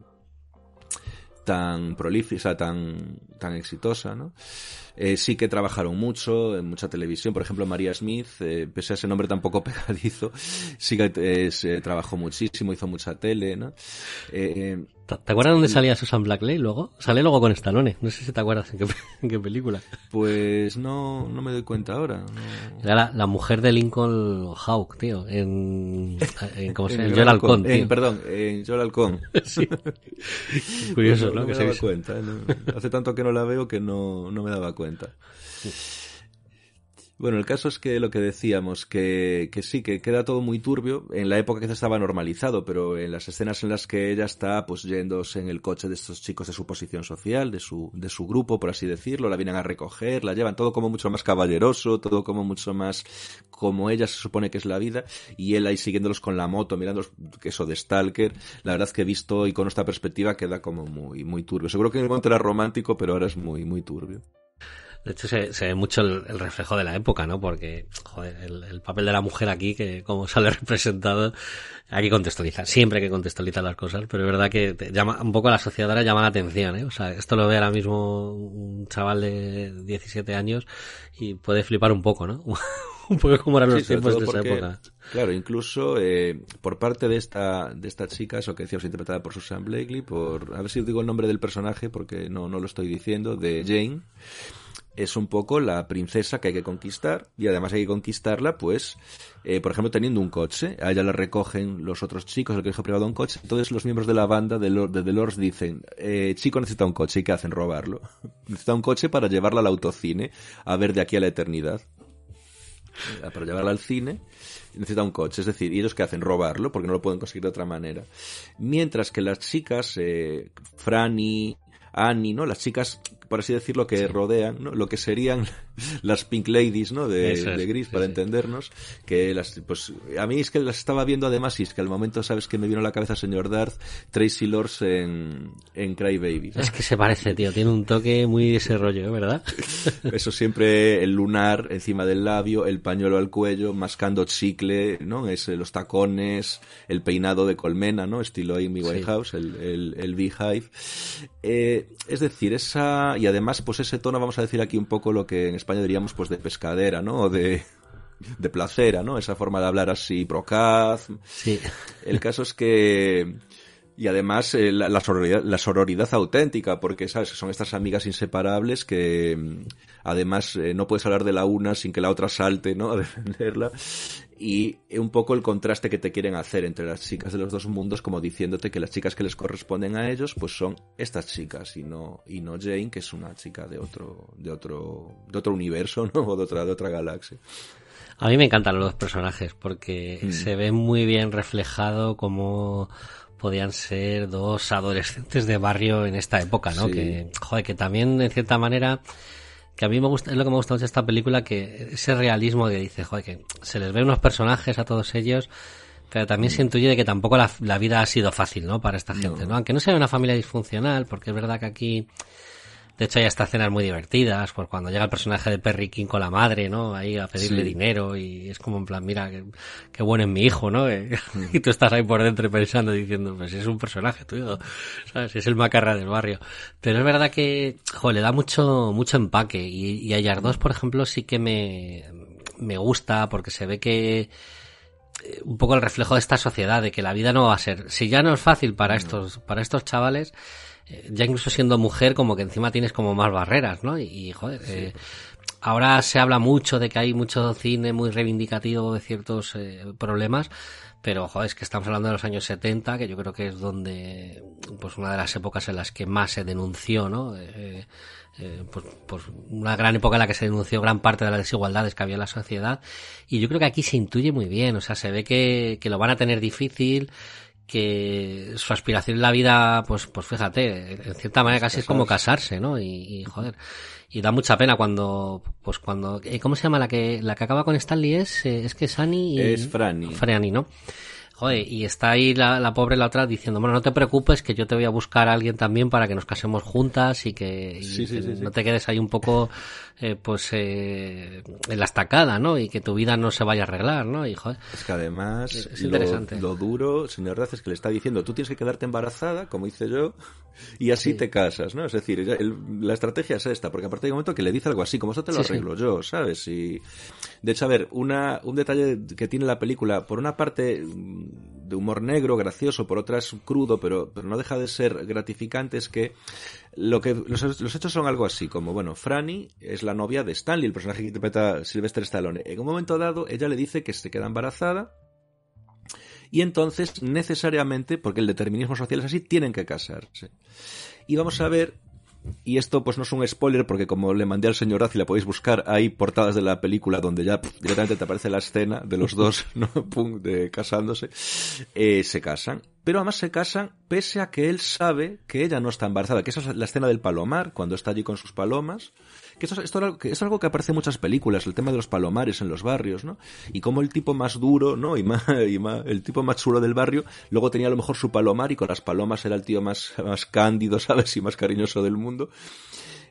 tan prolífica, tan tan exitosa, ¿no? Eh, sí que trabajaron mucho, en mucha televisión, por ejemplo María Smith, eh, pese a ese nombre tan poco pegadizo, sí que eh, se trabajó muchísimo, hizo mucha tele, ¿no? Eh, ¿Te acuerdas dónde salía Susan Blackley luego? Sale luego con Stallone, no sé si te acuerdas en qué, en qué película. Pues no, no me doy cuenta ahora. No. Era la, la mujer de Lincoln Hawk, tío, en, en ¿cómo se llama? Joel Halcón, tío. En, perdón, en Joel Halcón. Sí. Curioso, pues no, ¿no? No que me daba cuenta, ¿no? Hace tanto que no la veo que no, no me daba cuenta. Sí. Bueno, el caso es que lo que decíamos, que, que sí, que queda todo muy turbio. En la época que se estaba normalizado, pero en las escenas en las que ella está, pues, yéndose en el coche de estos chicos de su posición social, de su, de su grupo, por así decirlo, la vienen a recoger, la llevan todo como mucho más caballeroso, todo como mucho más como ella se supone que es la vida, y él ahí siguiéndolos con la moto, mirando eso de stalker. La verdad es que visto y con esta perspectiva queda como muy, muy turbio. Seguro que en el momento era romántico, pero ahora es muy, muy turbio. De hecho, se, se ve mucho el, el reflejo de la época, ¿no? Porque, joder, el, el papel de la mujer aquí, que como sale representado, hay que contextualizar. Siempre hay que contextualizar las cosas, pero es verdad que te llama un poco a la sociedad ahora, llama la atención, ¿eh? O sea, esto lo ve ahora mismo un chaval de diecisiete años y puede flipar un poco, ¿no? Un poco como eran los sí, tiempos de porque, esa época. Claro, incluso eh, por parte de esta de esta chica, eso que decíamos, interpretada por Susan Blakely, por, a ver si digo el nombre del personaje porque no, no lo estoy diciendo, de Jane, es un poco la princesa que hay que conquistar, y además hay que conquistarla, pues, eh, por ejemplo, teniendo un coche. A ella la recogen los otros chicos, el colegio privado un coche, entonces los miembros de la banda de, Lord, de The Lords dicen, eh, chico necesita un coche, ¿y qué hacen? Robarlo. Necesita un coche para llevarla al autocine a ver de aquí a la eternidad. Para llevarla al cine necesita un coche, es decir, ¿y ellos qué hacen? Robarlo, porque no lo pueden conseguir de otra manera. Mientras que las chicas, eh, Franny, Annie, ¿no? Las chicas, por así decirlo, que sí. rodean, ¿no? Lo que serían las Pink Ladies, ¿no? De, es, de Gris, sí, para sí. entendernos, que las, pues, a mí es que las estaba viendo además, y es que al momento, ¿sabes que me vino a la cabeza, señor Darth? Tracy Lords en, en Cry Baby. Es que se parece, tío, tiene un toque muy ese rollo, ¿verdad? Eso siempre, el lunar encima del labio, el pañuelo al cuello, mascando chicle, ¿no? Es, los tacones, el peinado de colmena, ¿no? Estilo Amy Winehouse, sí. el, el, el Beehive. Eh, es decir, esa, y además, pues ese tono, vamos a decir aquí un poco lo que en España diríamos, pues de pescadera, ¿no? O de, de placera, ¿no? Esa forma de hablar así, procaz. Sí. El caso es que, y además eh, la, la, sororidad, la sororidad auténtica, porque, ¿sabes? Son estas amigas inseparables que, además, eh, no puedes hablar de la una sin que la otra salte, ¿no? A defenderla. Y un poco el contraste que te quieren hacer entre las chicas de los dos mundos, como diciéndote que las chicas que les corresponden a ellos, pues son estas chicas, y no, y no Jane, que es una chica de otro, de otro, de otro universo, ¿no? O de otra, de otra galaxia. A mí me encantan los dos personajes, porque mm. se ve muy bien reflejado cómo podían ser dos adolescentes de barrio en esta época, ¿no? Sí. Que, joder, que también, en cierta manera, que a mí me gusta, es lo que me gusta mucho de esta película, que ese realismo que dice, joder, que se les ve unos personajes a todos ellos, pero también mm. se intuye de que tampoco la, la vida ha sido fácil, ¿no? Para esta gente, ¿no? ¿no? Aunque no sea una familia disfuncional, porque es verdad que aquí, de hecho hay hasta escenas muy divertidas, pues cuando llega el personaje de Perry King con la madre, ¿no? Ahí a pedirle sí. dinero, y es como en plan, mira, qué, qué bueno es mi hijo, ¿no? Y tú estás ahí por dentro pensando, diciendo, pues es un personaje tuyo, ¿sabes? Es el macarra del barrio. Pero es verdad que, joder, le da mucho, mucho empaque, y, y a ellas dos, por ejemplo, sí que me, me gusta, porque se ve que, un poco el reflejo de esta sociedad, de que la vida no va a ser, si ya no es fácil para estos, para estos chavales, ya incluso siendo mujer, como que encima tienes como más barreras, ¿no? Y, y joder, sí. eh, ahora se habla mucho de que hay mucho cine muy reivindicativo de ciertos eh, problemas, pero joder, es que estamos hablando de los años setenta, que yo creo que es donde, pues una de las épocas en las que más se denunció, ¿no? Eh, eh, pues, pues una gran época en la que se denunció gran parte de las desigualdades que había en la sociedad, y yo creo que aquí se intuye muy bien, o sea, se ve que, que lo van a tener difícil, que su aspiración en la vida, pues, pues fíjate, en cierta manera casi es como casarse, ¿no? Y, y joder, y da mucha pena cuando, pues cuando, ¿cómo se llama la que, la que acaba con Stanley? Es, es que es Annie y... Es Franny. Franny, ¿no? Joder, y está ahí la, la pobre la otra diciendo, bueno, no te preocupes, que yo te voy a buscar a alguien también para que nos casemos juntas y que, y sí, sí, que sí, no sí. te quedes ahí un poco, eh, pues, eh, en la estacada, ¿no? Y que tu vida no se vaya a arreglar, ¿no? Y joder. Es que además, es, es interesante. Lo, lo duro, señor Raz, es que le está diciendo, tú tienes que quedarte embarazada, como hice yo, y así sí. te casas, ¿no? Es decir, el, la estrategia es esta, porque aparte hay un momento que le dice algo así, como eso te lo sí, arreglo sí. yo, ¿sabes? Y, de hecho, a ver, una, un detalle que tiene la película, por una parte, de humor negro, gracioso, por otras crudo, pero, pero no deja de ser gratificante, es que lo que los, los hechos son algo así, como, bueno, Franny es la novia de Stanley, el personaje que interpreta Sylvester Stallone. En un momento dado, ella le dice que se queda embarazada, y entonces, necesariamente, porque el determinismo social es así, tienen que casarse. Y vamos a ver, y esto pues no es un spoiler, porque como le mandé al señor Raz y la podéis buscar, hay portadas de la película donde ya pff, directamente te aparece la escena de los dos, ¿no? Pum, de casándose, eh, se casan. Pero además se casan pese a que él sabe que ella no está embarazada, que esa es la escena del palomar, cuando está allí con sus palomas, que esto, esto, esto es algo que aparece en muchas películas, el tema de los palomares en los barrios, ¿no? Y como el tipo más duro, ¿no? Y más, y más, el tipo más chulo del barrio, luego tenía a lo mejor su palomar, y con las palomas era el tío más, más cándido, ¿sabes? Y más cariñoso del mundo.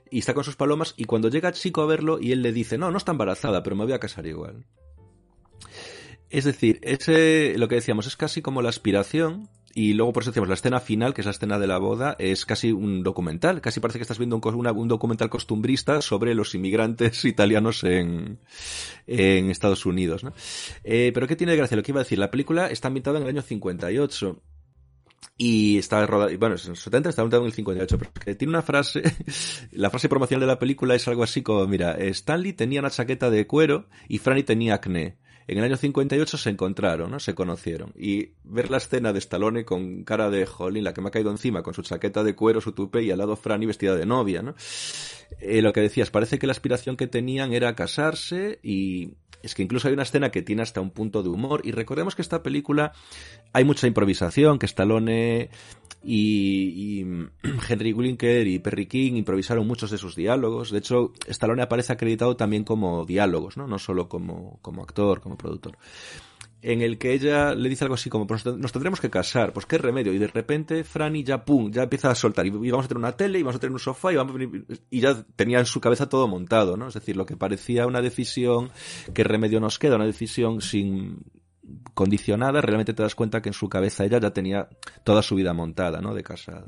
y está con sus palomas, y cuando llega Chico a verlo, y él le dice, no, no está embarazada, pero me voy a casar igual. Es decir, ese, lo que decíamos, es casi como la aspiración, y luego por eso decíamos, la escena final, que es la escena de la boda, es casi un documental, casi parece que estás viendo un, una, un documental costumbrista sobre los inmigrantes italianos en, en Estados Unidos, ¿no? Eh, pero ¿qué tiene de gracia? Lo que iba a decir, la película está ambientada en el año cincuenta y ocho, y está rodada, bueno, en los setenta está ambientada en el cincuenta y ocho, pero que tiene una frase, la frase promocional de la película es algo así como, mira, Stanley tenía una chaqueta de cuero y Franny tenía acné. En el año cincuenta y ocho se encontraron, ¿no? Se conocieron. Y ver la escena de Stallone con cara de jolín, la que me ha caído encima, con su chaqueta de cuero, su tupé, y al lado Franny vestida de novia, ¿no? Eh, lo que decías, parece que la aspiración que tenían era casarse, y es que incluso hay una escena que tiene hasta un punto de humor. Y recordemos que esta película hay mucha improvisación, que Stallone y, y Henry Winkler y Perry King improvisaron muchos de sus diálogos. De hecho, Stallone aparece acreditado también como diálogos, ¿no? No solo como, como actor, como productor. En el que ella le dice algo así como, pues nos tendremos que casar, pues qué remedio. Y de repente Franny ya pum, ya empieza a soltar, y vamos a tener una tele, y vamos a tener un sofá, y, vamos a venir, y ya tenía en su cabeza todo montado, ¿no? Es decir, lo que parecía una decisión, qué remedio nos queda, una decisión sin condicionada, realmente te das cuenta que en su cabeza ella ya tenía toda su vida montada, ¿no? De casada.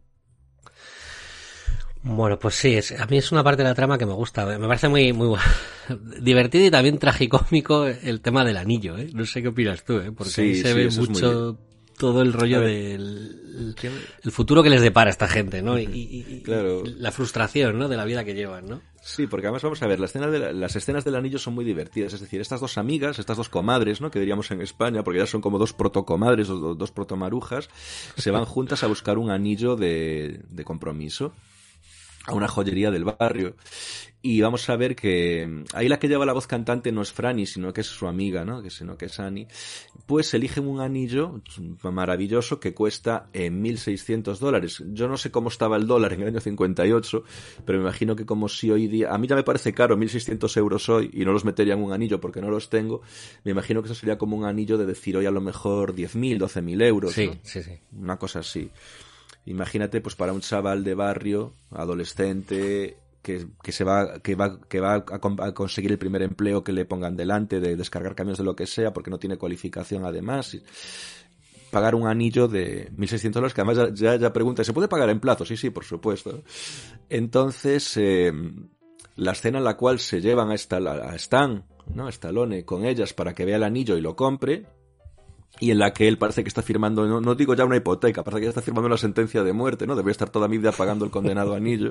Bueno, pues sí, es, a mí es una parte de la trama que me gusta, me parece muy muy divertido y también tragicómico el tema del anillo, ¿eh? No sé qué opinas tú, ¿eh? Porque sí, ahí se sí, ve mucho todo el rollo del el futuro que les depara a esta gente, ¿no? Y, y, y claro. La frustración, ¿no? De la vida que llevan, ¿no? Sí, porque además vamos a ver, la escena de la, las escenas del anillo son muy divertidas, es decir, estas dos amigas, estas dos comadres, ¿no? Que diríamos en España, porque ya son como dos protocomadres o dos protomarujas, se van juntas a buscar un anillo de, de compromiso a una joyería del barrio. Y vamos a ver que ahí la que lleva la voz cantante no es Franny, sino que es su amiga, ¿no? Que sino que es Annie. Pues eligen un anillo maravilloso que cuesta eh, mil seiscientos dólares. Yo no sé cómo estaba el dólar en el año cincuenta y ocho, pero me imagino que como si hoy día... A mí ya me parece caro mil seiscientos euros hoy, y no los metería en un anillo porque no los tengo. Me imagino que eso sería como un anillo de decir hoy a lo mejor diez mil, doce mil euros, sí, ¿no? Sí, sí. Una cosa así. Imagínate, pues para un chaval de barrio, adolescente, que, que se va, que va, que va a, a conseguir el primer empleo que le pongan delante, de descargar camiones de lo que sea, porque no tiene cualificación además, y pagar un anillo de mil seiscientos dólares, que además ya, ya, ya pregunta, ¿se puede pagar en plazo? Sí, sí, por supuesto. Entonces, eh, la escena en la cual se llevan a, esta, a Stan, ¿no? A Stallone con ellas para que vea el anillo y lo compre, y en la que él parece que está firmando, no, no digo ya una hipoteca, parece que ya está firmando una sentencia de muerte, ¿no? Debería estar toda mi vida pagando el condenado anillo.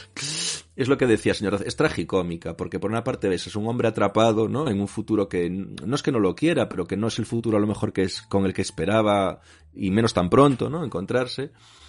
Es lo que decía, señora, es tragicómica, porque por una parte ves, es un hombre atrapado, ¿no? En un futuro que no es que no lo quiera, pero que no es el futuro a lo mejor que es con el que esperaba, y menos tan pronto, ¿no? Encontrarse.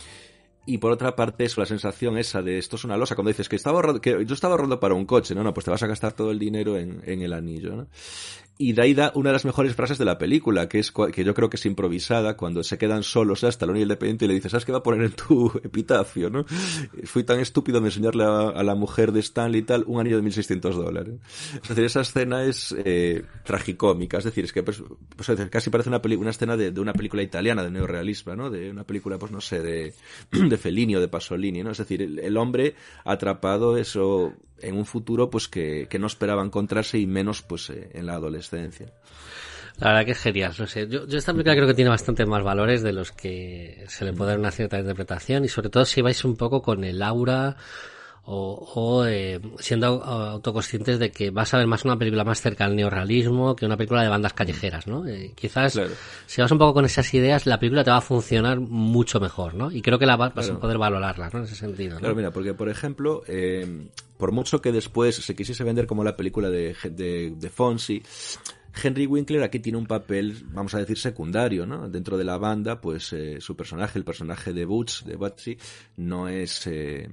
Y por otra parte, eso, la sensación esa de esto es una losa, cuando dices que estaba ahorrando, que yo estaba ahorrando para un coche, no, no, pues te vas a gastar todo el dinero en, en el anillo, ¿no? Y de ahí da una de las mejores frases de la película, que es que yo creo que es improvisada, cuando se quedan solos a Stallone y el dependiente y le dice, ¿sabes qué va a poner en tu epitafio, no? Fui tan estúpido de enseñarle a, a la mujer de Stanley y tal un anillo de mil seiscientos dólares. Es decir, esa escena es eh, tragicómica, es decir, es que pues, pues, casi parece una, peli, una escena de, de una película italiana, de neorrealismo, ¿no? De una película, pues no sé, de, de Fellini o de Pasolini, ¿no? Es decir, el, el hombre atrapado eso en un futuro pues que, que no esperaba encontrarse, y menos pues eh, en la adolescencia. La verdad que es genial, no sé, yo, yo esta película creo que tiene bastantes más valores de los que se le puede dar una cierta interpretación, y sobre todo si vais un poco con el aura o, o eh, siendo autoconscientes de que vas a ver más una película más cerca al neorrealismo que una película de bandas callejeras, ¿no? Eh, quizás claro. Si vas un poco con esas ideas, la película te va a funcionar mucho mejor, ¿no? Y creo que la vas claro. a poder valorarla, ¿no? En ese sentido, ¿no? Claro, mira, porque por ejemplo, eh, por mucho que después se quisiese vender como la película de, de, de Fonsi, Henry Winkler aquí tiene un papel, vamos a decir, secundario, ¿no? Dentro de la banda, pues eh, su personaje, el personaje de Butch, de Butsy, no es eh,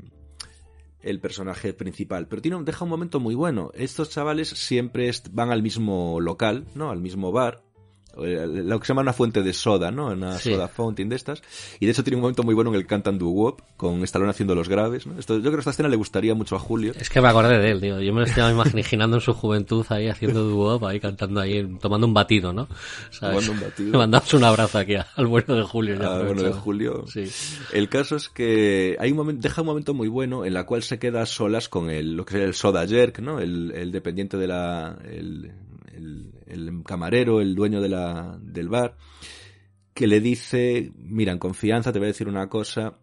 el personaje principal, pero tiene un, deja un momento muy bueno. Estos chavales siempre est- van al mismo local, ¿no? Al mismo bar, lo que se llama una fuente de soda, ¿no? Una Sí. soda fountain de estas. Y de hecho tiene un momento muy bueno en el que cantan doo-wop, con Stallone haciendo los graves, ¿no? Esto, yo creo que esta escena le gustaría mucho a Julio. Es que me acordé de él, tío. Yo me lo estaba imaginando en su juventud ahí haciendo doo-wop, ahí cantando ahí, tomando un batido, ¿no? ¿Sabes? Tomando un batido. Le mandamos un abrazo aquí al bueno de Julio. Ya Ah, bueno, de aprovechado. Julio. Sí. El caso es que hay un momento, deja un momento muy bueno en la cual se queda a solas con el, lo que sería el soda jerk, ¿no? El, el dependiente de la, el, el, el camarero, el dueño de la, del bar, que le dice, mira, en confianza te voy a decir una cosa,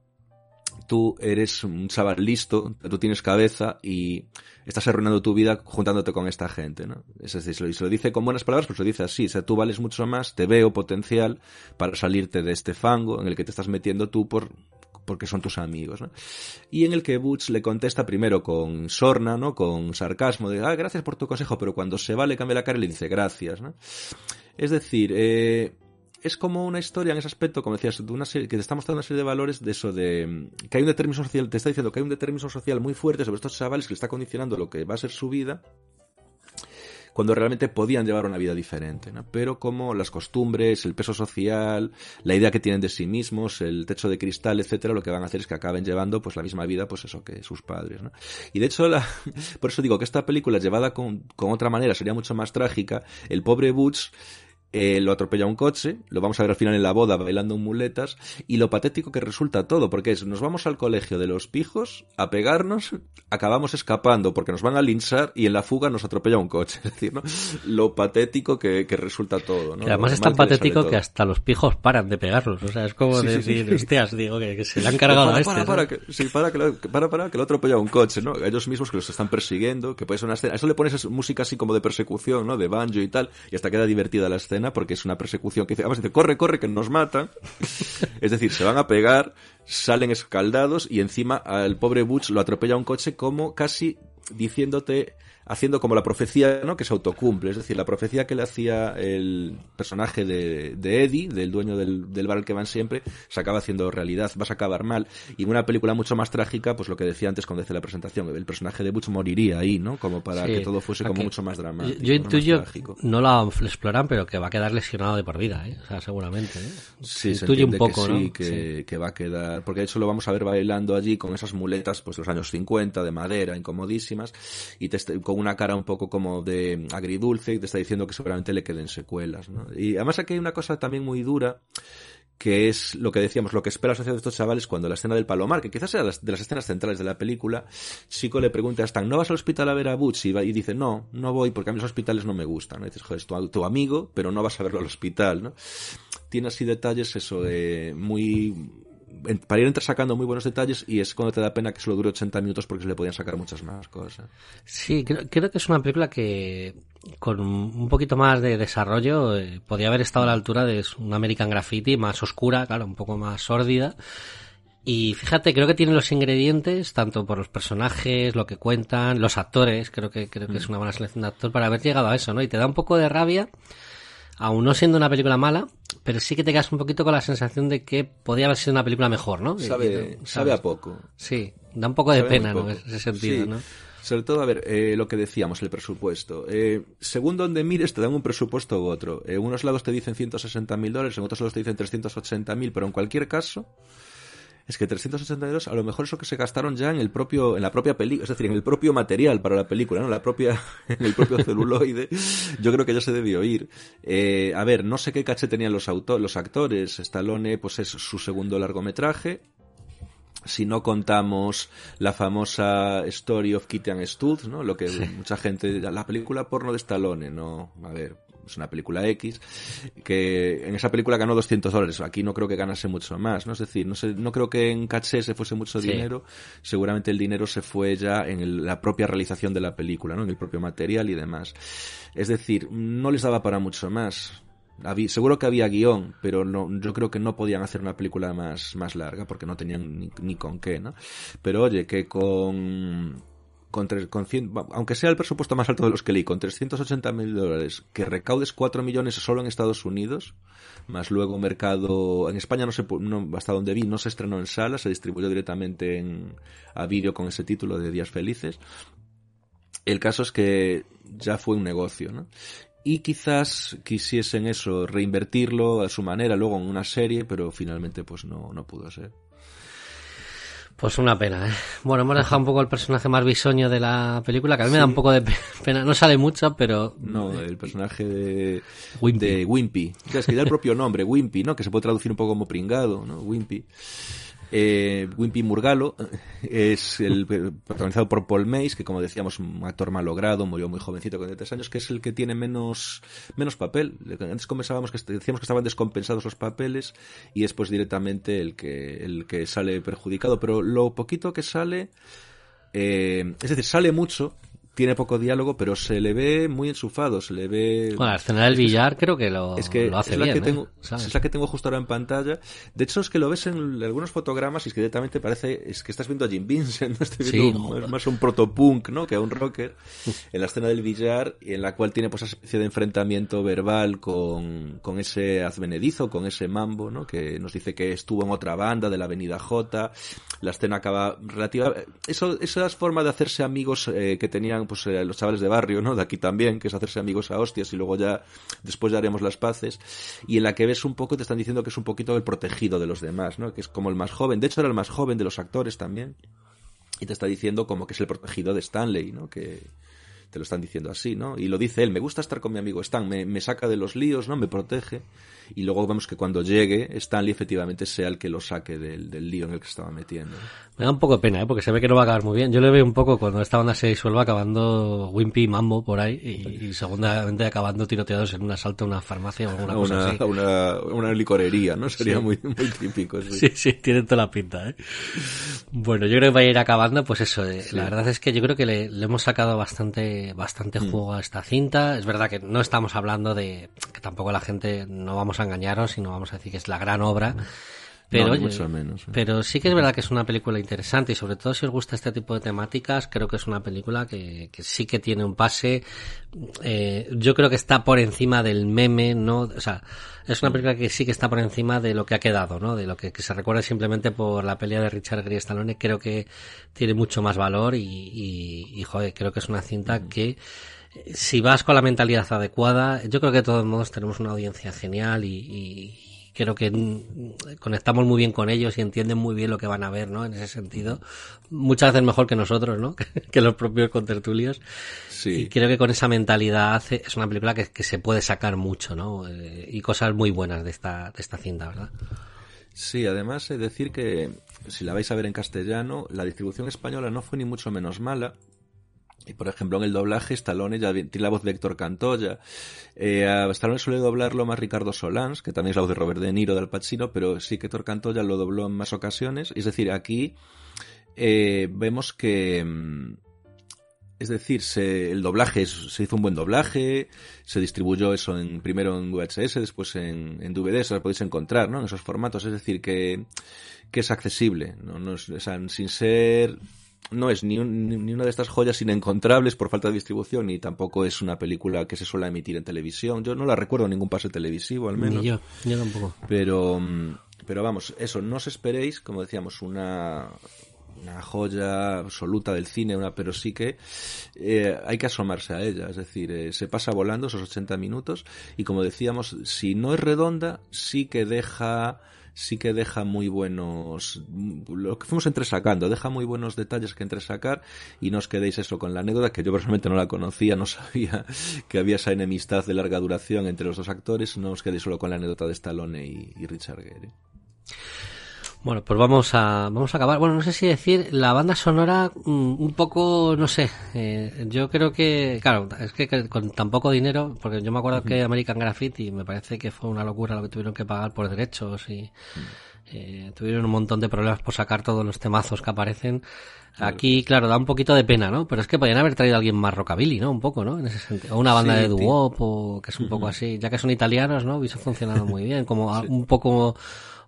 tú eres un chaval listo, tú tienes cabeza y estás arruinando tu vida juntándote con esta gente, ¿no? Es decir, se lo, se lo dice con buenas palabras, pero se lo dice así, o sea, tú vales mucho más, te veo potencial para salirte de este fango en el que te estás metiendo tú por porque son tus amigos, ¿no? Y en el que Butch le contesta primero con sorna, ¿no? Con sarcasmo de, ah, gracias por tu consejo, pero cuando se va le cambia la cara y le dice gracias, ¿no? Es decir, eh, es como una historia en ese aspecto, como decías, de una serie, que te está mostrando una serie de valores de eso de que hay un determinismo social, te está diciendo que hay un determinismo social muy fuerte sobre estos chavales que le está condicionando lo que va a ser su vida, cuando realmente podían llevar una vida diferente, ¿no? Pero como las costumbres, el peso social, la idea que tienen de sí mismos, el techo de cristal, etcétera, lo que van a hacer es que acaben llevando pues la misma vida, pues eso, que sus padres, ¿no? Y de hecho, la, por eso digo que esta película llevada con, con otra manera sería mucho más trágica. El pobre Butch Eh, lo atropella un coche, lo vamos a ver al final en la boda bailando en muletas, y lo patético que resulta todo, porque es, nos vamos al colegio de los pijos a pegarnos, acabamos escapando porque nos van a linchar y en la fuga nos atropella un coche, es decir, ¿no? Lo patético que, que resulta todo, ¿no? Que además Lo es tan mal que le sale patético todo. que hasta los pijos paran de pegarlos, o sea, es como Sí, sí, decir, sí. hostias, digo, que, que se le han cargado para, a este. para, para, que, sí, para, que lo, que para, para, que lo atropella un coche, ¿no? Ellos mismos que los están persiguiendo, que puede ser una escena, a eso le pones esa música así como de persecución, ¿no? De banjo y tal, y hasta queda divertida la escena porque es una persecución que dice, además dice, corre, corre, que nos matan. Es decir, se van a pegar, salen escaldados y encima al pobre Butch lo atropella un coche como casi diciéndote, haciendo como la profecía, ¿no? Que se autocumple, es decir, la profecía que le hacía el personaje de, de Eddie, del dueño del, del bar al que van siempre, se acaba haciendo realidad, vas a acabar mal. Y en una película mucho más trágica, pues lo que decía antes cuando hice la presentación, el personaje de Butch moriría ahí, ¿no? Como para Sí, que todo fuese como que mucho más dramático. Yo, yo intuyo, más trágico. no lo exploran, pero que va a quedar lesionado de por vida, ¿eh? O sea, seguramente, ¿eh? Sí, se intuye un entiende poco, que sí, ¿no? que, Sí. que va a quedar, porque de hecho lo vamos a ver bailando allí con esas muletas pues de los años cincuenta, de madera, incomodísimas, y te, est- con una cara un poco como de agridulce, y te está diciendo que seguramente le queden secuelas, ¿no? Y además aquí hay una cosa también muy dura, que es lo que decíamos, lo que espera la sociedad de estos chavales cuando la escena del Palomar, que quizás sea las- de las escenas centrales de la película, Chico le pregunta a Stan, ¿no vas al hospital a ver a Butch? Y, va- y dice, no, no voy porque a mí los hospitales no me gustan, ¿no? Y dices, joder, es tu, tu amigo, pero no vas a verlo al hospital, ¿no? Tiene así detalles, eso, de muy... en- para ir entresacando muy buenos detalles, y es cuando te da pena que solo dure ochenta minutos porque se le podían sacar muchas más cosas. Sí, creo, creo que es una película que con un poquito más de desarrollo eh, podía haber estado a la altura de un American Graffiti más oscura, claro, un poco más sórdida. Y fíjate, creo que tiene los ingredientes, tanto por los personajes, lo que cuentan, los actores, creo que creo que es una buena selección de actor para haber llegado a eso, ¿no? Y te da un poco de rabia, aún no siendo una película mala, pero sí que te quedas un poquito con la sensación de que podía haber sido una película mejor, ¿no? Sabe, Y- y- sabe a poco. Sí, da un poco de Sabe muy pena, ¿no? poco. En ese sentido, Sí. ¿no? Sobre todo, a ver, eh, lo que decíamos, el presupuesto. Eh, según donde mires, te dan un presupuesto u otro. En unos lados te dicen ciento sesenta mil dólares, en otros lados te dicen trescientos ochenta mil, pero en cualquier caso, es que trescientos ochenta y dos, a lo mejor eso que se gastaron ya en el propio, en la propia película, es decir, en el propio material para la película, ¿no? La propia, en el propio celuloide, yo creo que ya se debió ir. Eh, a ver, no sé qué caché tenían los auto- los actores. Stallone, pues es su segundo largometraje. Si no contamos la famosa Story of Kitty and Stutz, ¿no? Lo que Sí. mucha gente, la película porno de Stallone, no, a ver, es una película X, que en esa película ganó doscientos dólares, aquí no creo que ganase mucho más, ¿no? Es decir, no sé, no creo que en caché se fuese mucho Sí. dinero, seguramente el dinero se fue ya en el- la propia realización de la película, ¿no? En el propio material y demás. Es decir, no les daba para mucho más. Habí- seguro que había guión, pero no, yo creo que no podían hacer una película más, más larga porque no tenían ni, ni con qué, ¿no? Pero oye, que con, con, tres- con cien, aunque sea el presupuesto más alto de los que leí, con trescientos ochenta mil dólares, que recaudes cuatro millones solo en Estados Unidos, más luego mercado, en España no se, pu- no, hasta donde vi, no se estrenó en salas, se distribuyó directamente en, a vídeo con ese título de Días Felices. El caso es que ya fue un negocio, ¿no? y quizás quisiesen eso, reinvertirlo a su manera luego en una serie, pero finalmente pues no, no pudo ser. Pues una pena, ¿eh? Bueno, hemos dejado un poco el personaje más bisoño de la película, que a mí sí. me da un poco de pena. No sale mucho, pero... No, el personaje de Wimpy. De Wimpy. O sea, es que ya el propio nombre, Wimpy, ¿no? Que se puede traducir un poco como pringado, ¿no? Wimpy. Eh, Wimpy Murgalo es el protagonizado por Paul Mace, que como decíamos un actor malogrado, murió muy jovencito con treinta años, que es el que tiene menos menos papel. Antes comenzábamos que decíamos que estaban descompensados los papeles y es pues directamente el que el que sale perjudicado, pero lo poquito que sale eh, es decir, sale mucho, tiene poco diálogo, pero se le ve muy enchufado, se le ve... Bueno, la escena del billar creo que lo, es que lo hace es la bien, que tengo, ¿eh? Es la que tengo justo ahora en pantalla. De hecho, es que lo ves en algunos fotogramas y es que directamente parece es que estás viendo a Jim Vincent, ¿no? Estoy viendo sí, un, más, más un protopunk, ¿no? Que a un rocker, en la escena del billar, en la cual tiene pues esa especie de enfrentamiento verbal con, con ese advenedizo, con ese mambo, ¿no? Que nos dice que estuvo en otra banda de la Avenida J. La escena acaba relativa... Eso, esas formas de hacerse amigos eh, que tenían pues eh, los chavales de barrio, ¿no? De aquí también, que es hacerse amigos a hostias y luego ya, después ya haremos las paces, y en la que ves un poco, te están diciendo que es un poquito el protegido de los demás, ¿no? Que es como el más joven, de hecho era el más joven de los actores también, y te está diciendo como que es el protegido de Stanley, ¿no? Que te lo están diciendo así, ¿no? Y lo dice él, me gusta estar con mi amigo Stan, me, me saca de los líos, ¿no? Me protege, y luego vemos que cuando llegue Stanley efectivamente sea el que lo saque del, del lío en el que estaba metiendo. Me da un poco de pena, ¿eh? Porque se ve que no va a acabar muy bien. Yo le veo un poco cuando esta banda se disuelva acabando Wimpy y Mambo por ahí y, y segundamente acabando tiroteados en un asalto a una farmacia o alguna cosa una, así. Una, una licorería, ¿no? Sería sí. muy, muy típico. Sí. sí, sí, tiene toda la pinta, ¿eh? Bueno, yo creo que va a ir acabando, pues eso. Eh, sí. La verdad es que yo creo que le, le hemos sacado bastante, bastante mm. juego a esta cinta. Es verdad que no estamos hablando de, que tampoco la gente, no vamos a engañaros, sino vamos a decir que es la gran obra. Pero, no, oye, mucho menos, ¿eh? Pero sí que es verdad que es una película interesante y sobre todo si os gusta este tipo de temáticas, creo que es una película que, que sí que tiene un pase. Eh, yo creo que está por encima del meme, ¿no? O sea, es una película que sí que está por encima de lo que ha quedado, ¿no? De lo que, que se recuerda simplemente por la pelea de Richard Gere y Stallone. Creo que tiene mucho más valor y, y, y joder, creo que es una cinta que si vas con la mentalidad adecuada, yo creo que de todos modos tenemos una audiencia genial y, y creo que conectamos muy bien con ellos y entienden muy bien lo que van a ver, ¿no? En ese sentido, muchas veces mejor que nosotros, ¿no? Que los propios contertulios. Sí. Y creo que con esa mentalidad hace, es una película que, que se puede sacar mucho, ¿no? Eh, y cosas muy buenas de esta, de esta cinta, ¿verdad? Sí, además es decir que si la vais a ver en castellano, la distribución española no fue ni mucho menos mala. Y por ejemplo en el doblaje Stallone ya tiene la voz de Héctor Cantoya, eh, a Stallone suele doblarlo más Ricardo Solans, que también es la voz de Robert De Niro, de Al Pacino, pero sí que Héctor Cantoya lo dobló en más ocasiones. Es decir, aquí eh, vemos que es decir, se, el doblaje es, se hizo un buen doblaje, se distribuyó eso en primero en V H S, después en, en D V D, eso lo podéis encontrar, ¿no? En esos formatos, es decir, que, que es accesible, ¿no? No es, o sea, sin ser no es ni, un, ni una de estas joyas inencontrables por falta de distribución, ni tampoco es una película que se suele emitir en televisión. Yo no la recuerdo en ningún pase televisivo, al menos. Ni yo, yo tampoco. Pero, pero vamos, eso, no os esperéis, como decíamos, una, una joya absoluta del cine, una, pero sí que eh, hay que asomarse a ella. Es decir, eh, se pasa volando esos ochenta minutos y, como decíamos, si no es redonda, sí que deja... sí que deja muy buenos, lo que fuimos entresacando, deja muy buenos detalles que entresacar y no os quedéis eso con la anécdota, que yo personalmente no la conocía, no sabía que había esa enemistad de larga duración entre los dos actores, no os quedéis solo con la anécdota de Stallone y, y Richard Gere. Bueno, pues vamos a vamos a acabar. Bueno, no sé si decir la banda sonora mmm, un poco, no sé. Eh, yo creo que, claro, es que, que con tan poco dinero, porque yo me acuerdo uh-huh. que American Graffiti me parece que fue una locura lo que tuvieron que pagar por derechos y uh-huh. eh, tuvieron un montón de problemas por sacar todos los temazos que aparecen. Aquí, claro, da un poquito de pena, ¿no? Pero es que podrían haber traído a alguien más rockabilly, ¿no? Un poco, ¿no? En ese sentido. O una banda sí, de doo-wop, o que es un uh-huh. poco así. Ya que son italianos, ¿no? Hubiese funcionado muy bien. Como sí. un poco...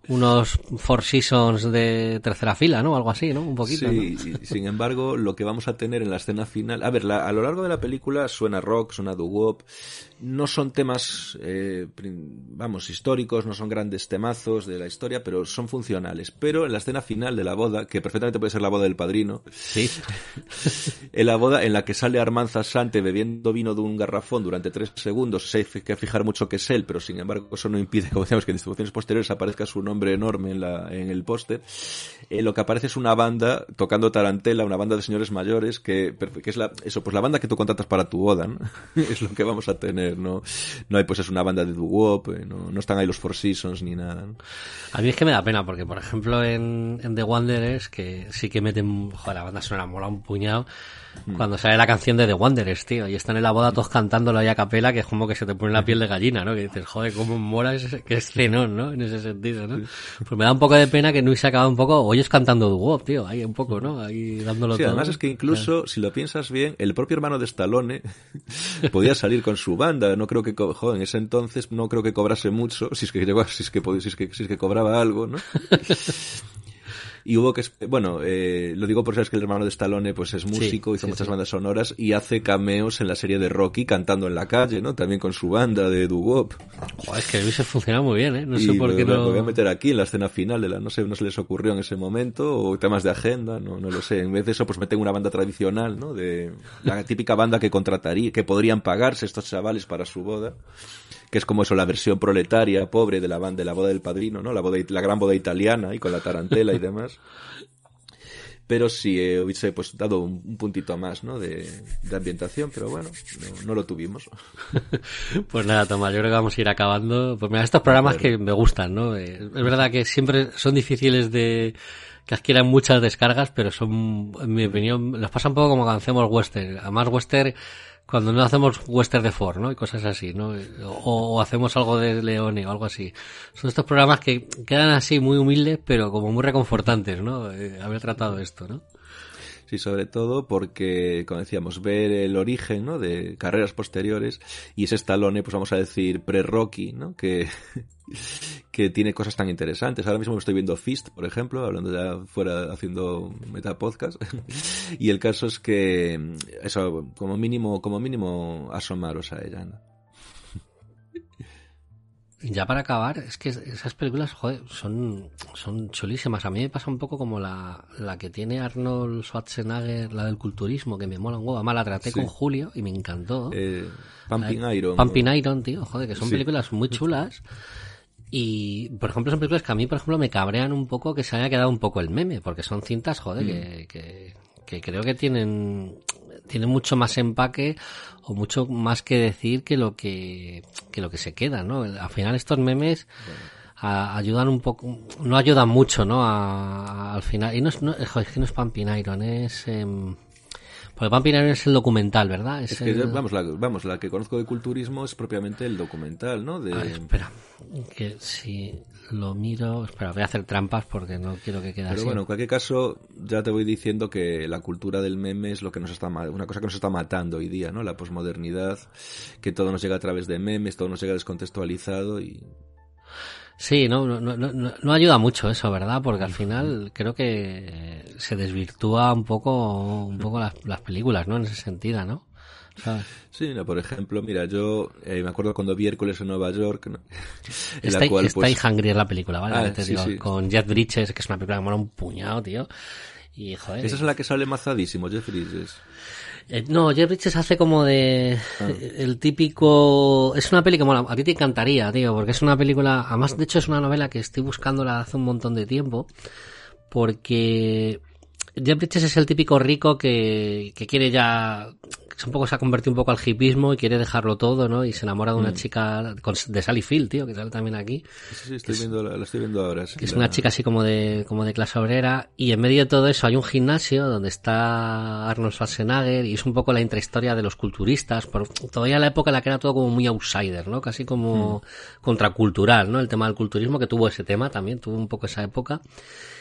unos Four Seasons de tercera fila, ¿no? Algo así, ¿no? Un poquito. Sí, ¿no? Sin embargo, lo que vamos a tener en la escena final... A ver, la, a lo largo de la película suena rock, suena doo-wop. No son temas, eh, vamos, históricos, no son grandes temazos de la historia, pero son funcionales. Pero en la escena final de la boda, que perfectamente puede ser la boda del padrino, sí, en la boda en la que sale Armanza Sante bebiendo vino de un garrafón durante tres segundos, hay que fijar mucho que es él, pero sin embargo eso no impide, como decíamos, que en distribuciones posteriores aparezca su nombre enorme en, la, en el póster. Eh, lo que aparece es una banda tocando tarantela, una banda de señores mayores, que, que es la, eso, pues la banda que tú contratas para tu boda, ¿no? Es lo que vamos a tener. No, no hay pues es una banda de doo-wop, no, no están ahí los Four Seasons ni nada, ¿no? A mí es que me da pena porque, por ejemplo, en, en The Wanderers, que sí que meten, joder, la banda sonora mola un puñado, mm. cuando sale la canción de The Wanderers, tío, y están en la boda todos cantándolo ahí a capela, que es como que se te pone la piel de gallina, ¿no? Que dices, joder, cómo mola ese, que escenón, ¿no? En ese sentido, ¿no? Pues me da un poco de pena que no se acaba un poco, oyes cantando doo-wop, tío, ahí un poco, ¿no? Ahí dándolo sí, todo. Además es que incluso, claro, si lo piensas bien, el propio hermano de Stallone podía salir con su banda. No creo que, joder, en ese entonces no creo que cobrase mucho, si es que llegó, si es que, si es que, si es que cobraba algo, ¿no? Y hubo que, bueno, eh, lo digo por sabes que el hermano de Stallone pues es músico, sí, hizo sí, muchas sí. bandas sonoras y hace cameos en la serie de Rocky cantando en la calle, ¿no? También con su banda de doo-wop. Joder, es que a mí se funciona muy bien, ¿eh? No y sé por qué no... lo voy a meter aquí en la escena final de la, no sé, no se les ocurrió en ese momento, o temas de agenda, no, no lo sé. En vez de eso, pues meten una banda tradicional, ¿no? De la típica banda que contrataría, que podrían pagarse estos chavales para su boda, que es como eso, la versión proletaria, pobre de la banda de la boda del padrino, ¿no? La boda, la gran boda italiana, y con la tarantela y demás. Pero sí, eh, hubiese pues dado un, un puntito más, ¿no? De, de ambientación, pero bueno, no, no lo tuvimos. Pues nada, Tomás, yo creo que vamos a ir acabando. Pues mira, estos programas que me gustan, ¿no? Eh, es verdad que siempre son difíciles de que adquieran muchas descargas, pero son, en mi opinión, nos pasa un poco como cuando hacemos western. Además, western, cuando no hacemos western de Ford, ¿no? Y cosas así, ¿no? O, o hacemos algo de Leone o algo así. Son estos programas que quedan así muy humildes, pero como muy reconfortantes, ¿no? Eh, haber tratado esto, ¿no? Sí, sobre todo porque, como decíamos, ver el origen, ¿no? De carreras posteriores, y ese Stallone, pues vamos a decir, pre-Rocky, ¿no? Que, que tiene cosas tan interesantes. Ahora mismo estoy viendo Fist, por ejemplo, hablando ya fuera, haciendo metapodcast, y el caso es que, eso, como mínimo, como mínimo, asomaros a ella, ¿no? Ya para acabar, es que esas películas, joder, son, son chulísimas. A mí me pasa un poco como la, la que tiene Arnold Schwarzenegger, la del culturismo, que me mola un huevo. Además la traté sí. con Julio y me encantó. Eh, Pumping Iron. Pumping ¿no? Iron, tío, joder, que son sí. películas muy chulas. Y, por ejemplo, son películas que a mí, por ejemplo, me cabrean un poco que se haya quedado un poco el meme, porque son cintas, joder, mm. que, que, que creo que tienen, tienen mucho más empaque o mucho más que decir que lo que, que lo que se queda, ¿no? Al final estos memes bueno. a, ayudan un poco, no ayudan mucho, ¿no? A, a, al final, y no es, no, joder, es que no es Pumping Iron, es, eh, porque Pumping Iron es el documental, ¿verdad? Es, es que, el... vamos, la, vamos, la que conozco de culturismo es propiamente el documental, ¿no? De... A ver, espera, que si lo miro, espera, voy a hacer trampas porque no quiero que quede Pero así. bueno, en cualquier caso, ya te voy diciendo que la cultura del meme es lo que nos está, una cosa que nos está matando hoy día, ¿no? La posmodernidad, que todo nos llega a través de memes, todo nos llega descontextualizado y... Sí, no, no, no, no, no ayuda mucho eso, ¿verdad? Porque al final creo que se desvirtúa un poco, un poco las, las películas, ¿no? En ese sentido, ¿no? ¿Sabes? Sí, no, por ejemplo, mira, yo eh, me acuerdo cuando vi Hércules en Nueva York, ¿no? En está, la cual, está pues... Hungry es la película, ¿vale? Ah, te sí, digo, sí. Con Jeff Bridges, que es una película que mola un puñado, tío. Y, joder... Esa es en la que sale mazadísimo, Jeff Bridges. Eh, no, Jeff Bridges hace como de ah. el típico... Es una peli que mola, a ti te encantaría, tío, porque es una película... Además, de hecho, es una novela que estoy buscándola hace un montón de tiempo, porque Jeff Bridges es el típico rico que, que quiere ya... Un poco se ha convertido un poco al hipismo y quiere dejarlo todo, ¿no? Y se enamora de una mm. chica con, de Sally Field, tío, que sale también aquí. Sí, sí, estoy viendo, la, la estoy viendo ahora. Sí, que es la... una chica así como de como de clase obrera, y en medio de todo eso hay un gimnasio donde está Arnold Schwarzenegger, y es un poco la intrahistoria de los culturistas, por, todavía en la época en la que era todo como muy outsider, ¿no? Casi como mm. contracultural, ¿no? El tema del culturismo, que tuvo ese tema también, tuvo un poco esa época.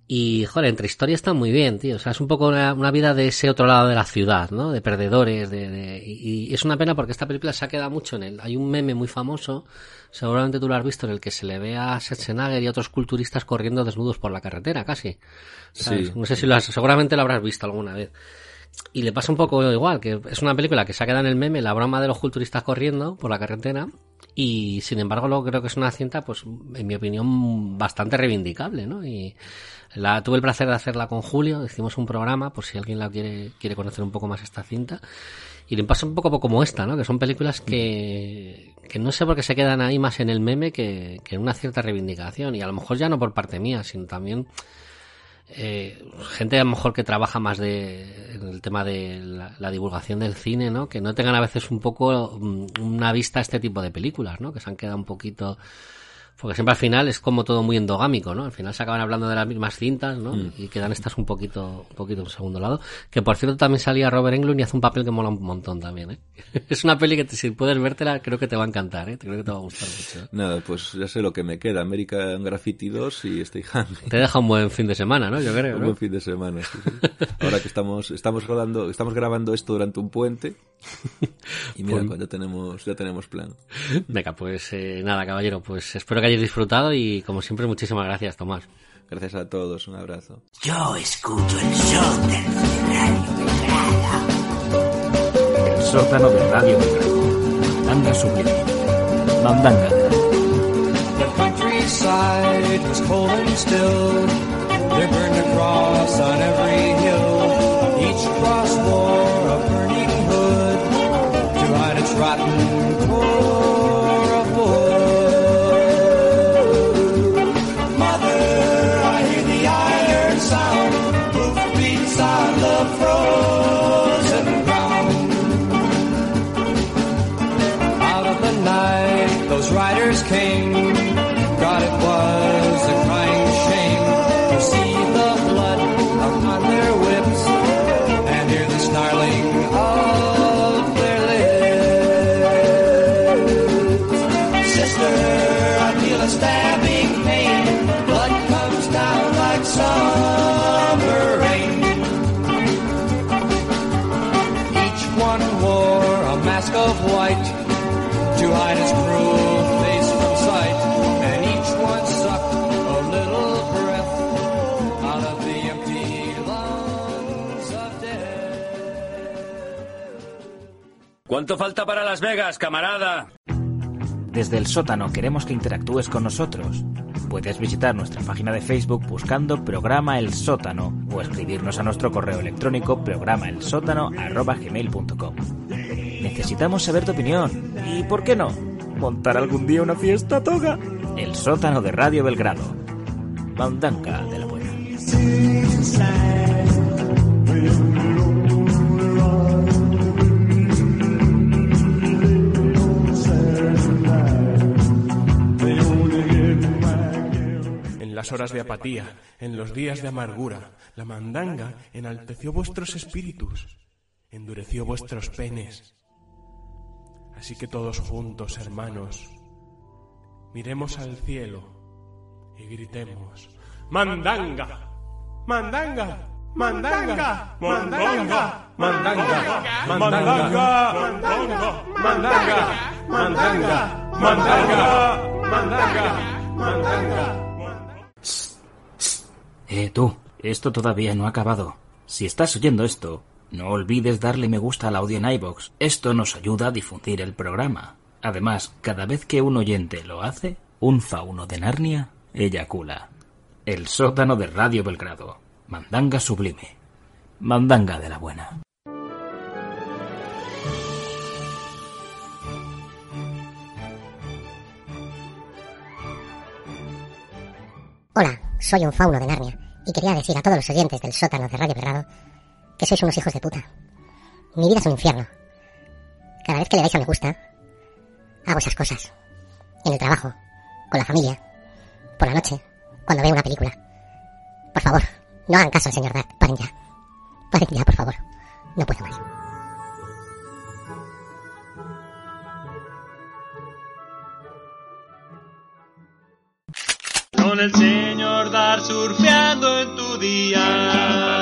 Y, joder, entre historias está muy bien, tío. O sea, es un poco una, una vida de ese otro lado de la ciudad, ¿no? De perdedores, de, de... Y, y es una pena porque esta película se ha quedado mucho en el... Hay un meme muy famoso, seguramente tú lo has visto, en el que se le ve a Schwarzenegger y a otros culturistas corriendo desnudos por la carretera, casi. ¿Sabes? Sí. No sé si lo has... Seguramente lo habrás visto alguna vez. Y le pasa un poco igual, que es una película que se ha quedado en el meme, la broma de los culturistas corriendo por la carretera, y sin embargo luego creo que es una cinta, pues en mi opinión, bastante reivindicable, ¿no? Y la tuve el placer de hacerla con Julio, hicimos un programa, por si alguien la quiere quiere conocer un poco más esta cinta, y le pasa un poco como esta, ¿no? Que son películas que, que no sé por qué se quedan ahí más en el meme que, que en una cierta reivindicación, y a lo mejor ya no por parte mía, sino también... Eh, gente a lo mejor que trabaja más de en el tema de la, la divulgación del cine, ¿no? Que no tengan a veces un poco um, una vista a este tipo de películas, ¿no? Que se han quedado un poquito... Porque siempre al final es como todo muy endogámico, ¿no? Al final se acaban hablando de las mismas cintas, ¿no? Mm. Y quedan estas un poquito un poquito en segundo lado. Que por cierto también salía Robert Englund y hace un papel que mola un montón también, ¿eh? Es una peli que te, si puedes vértela creo que te va a encantar, ¿eh? Creo que te va a gustar mucho. Nada, pues ya sé lo que me queda. American Graffiti dos y Stay Hungry. Te deja un buen fin de semana, ¿no? Yo creo, Un ¿no? buen fin de semana, sí, sí. Ahora que estamos estamos grabando, estamos grabando esto durante un puente y mira, pues... ya tenemos ya tenemos plan. Venga, pues eh, nada, caballero, pues espero que hayáis disfrutado y como siempre muchísimas gracias, Tomás. Gracias a todos, un abrazo. Yo escucho el sótano de Radio Belgrado. El sótano de Radio Belgrado. Mandanga sublime. Mandanga. The countryside was cold and still. There burned a cross on every hill. Each cross wore a burning hood to hide its rotten core of wood. Riders came, God, it was a crying shame to see the blood upon their whips and hear the snarling of their lips. Sister, I feel a stabbing pain, blood comes down like summer rain. Each one wore a mask of white to hide his cruel face from sight, and each one sucked a little breath out of the empty lungs of death. ¿Cuánto falta para Las Vegas, camarada? Desde el sótano queremos que interactúes con nosotros. Puedes visitar nuestra página de Facebook buscando Programa El Sótano o escribirnos a nuestro correo electrónico programaelsótano arroba gmail punto com. Necesitamos saber tu opinión. ¿Y por qué no? ¿Montar algún día una fiesta toga? El sótano de Radio Belgrado. Mandanga de la buena. En las horas de apatía, en los días de amargura, la mandanga enalteció vuestros espíritus, endureció vuestros penes. Así que todos juntos, hermanos, miremos al cielo y gritemos: ¡Mandanga! ¡Mandanga! ¡Mandanga! ¡Mandanga! ¡Mandanga! ¡Mandanga! ¡Mandanga! ¡Mandanga! ¡Mandanga! ¡Mandanga! ¡Mandanga! Eh, tú, esto todavía no ha acabado. Si estás oyendo esto, no olvides darle me gusta al audio en iVoox. Esto nos ayuda a difundir el programa. Además, cada vez que un oyente lo hace, un fauno de Narnia eyacula. El sótano de Radio Belgrado. Mandanga sublime. Mandanga de la buena. Hola, soy un fauno de Narnia y quería decir a todos los oyentes del sótano de Radio Belgrado que sois unos hijos de puta. Mi vida es un infierno. Cada vez que le dais a me gusta, hago esas cosas. En el trabajo, con la familia, por la noche, cuando veo una película. Por favor, no hagan caso al señor Dart. Paren ya. Paren ya, por favor. No puedo más. con el señor Dar surfeando en tu día.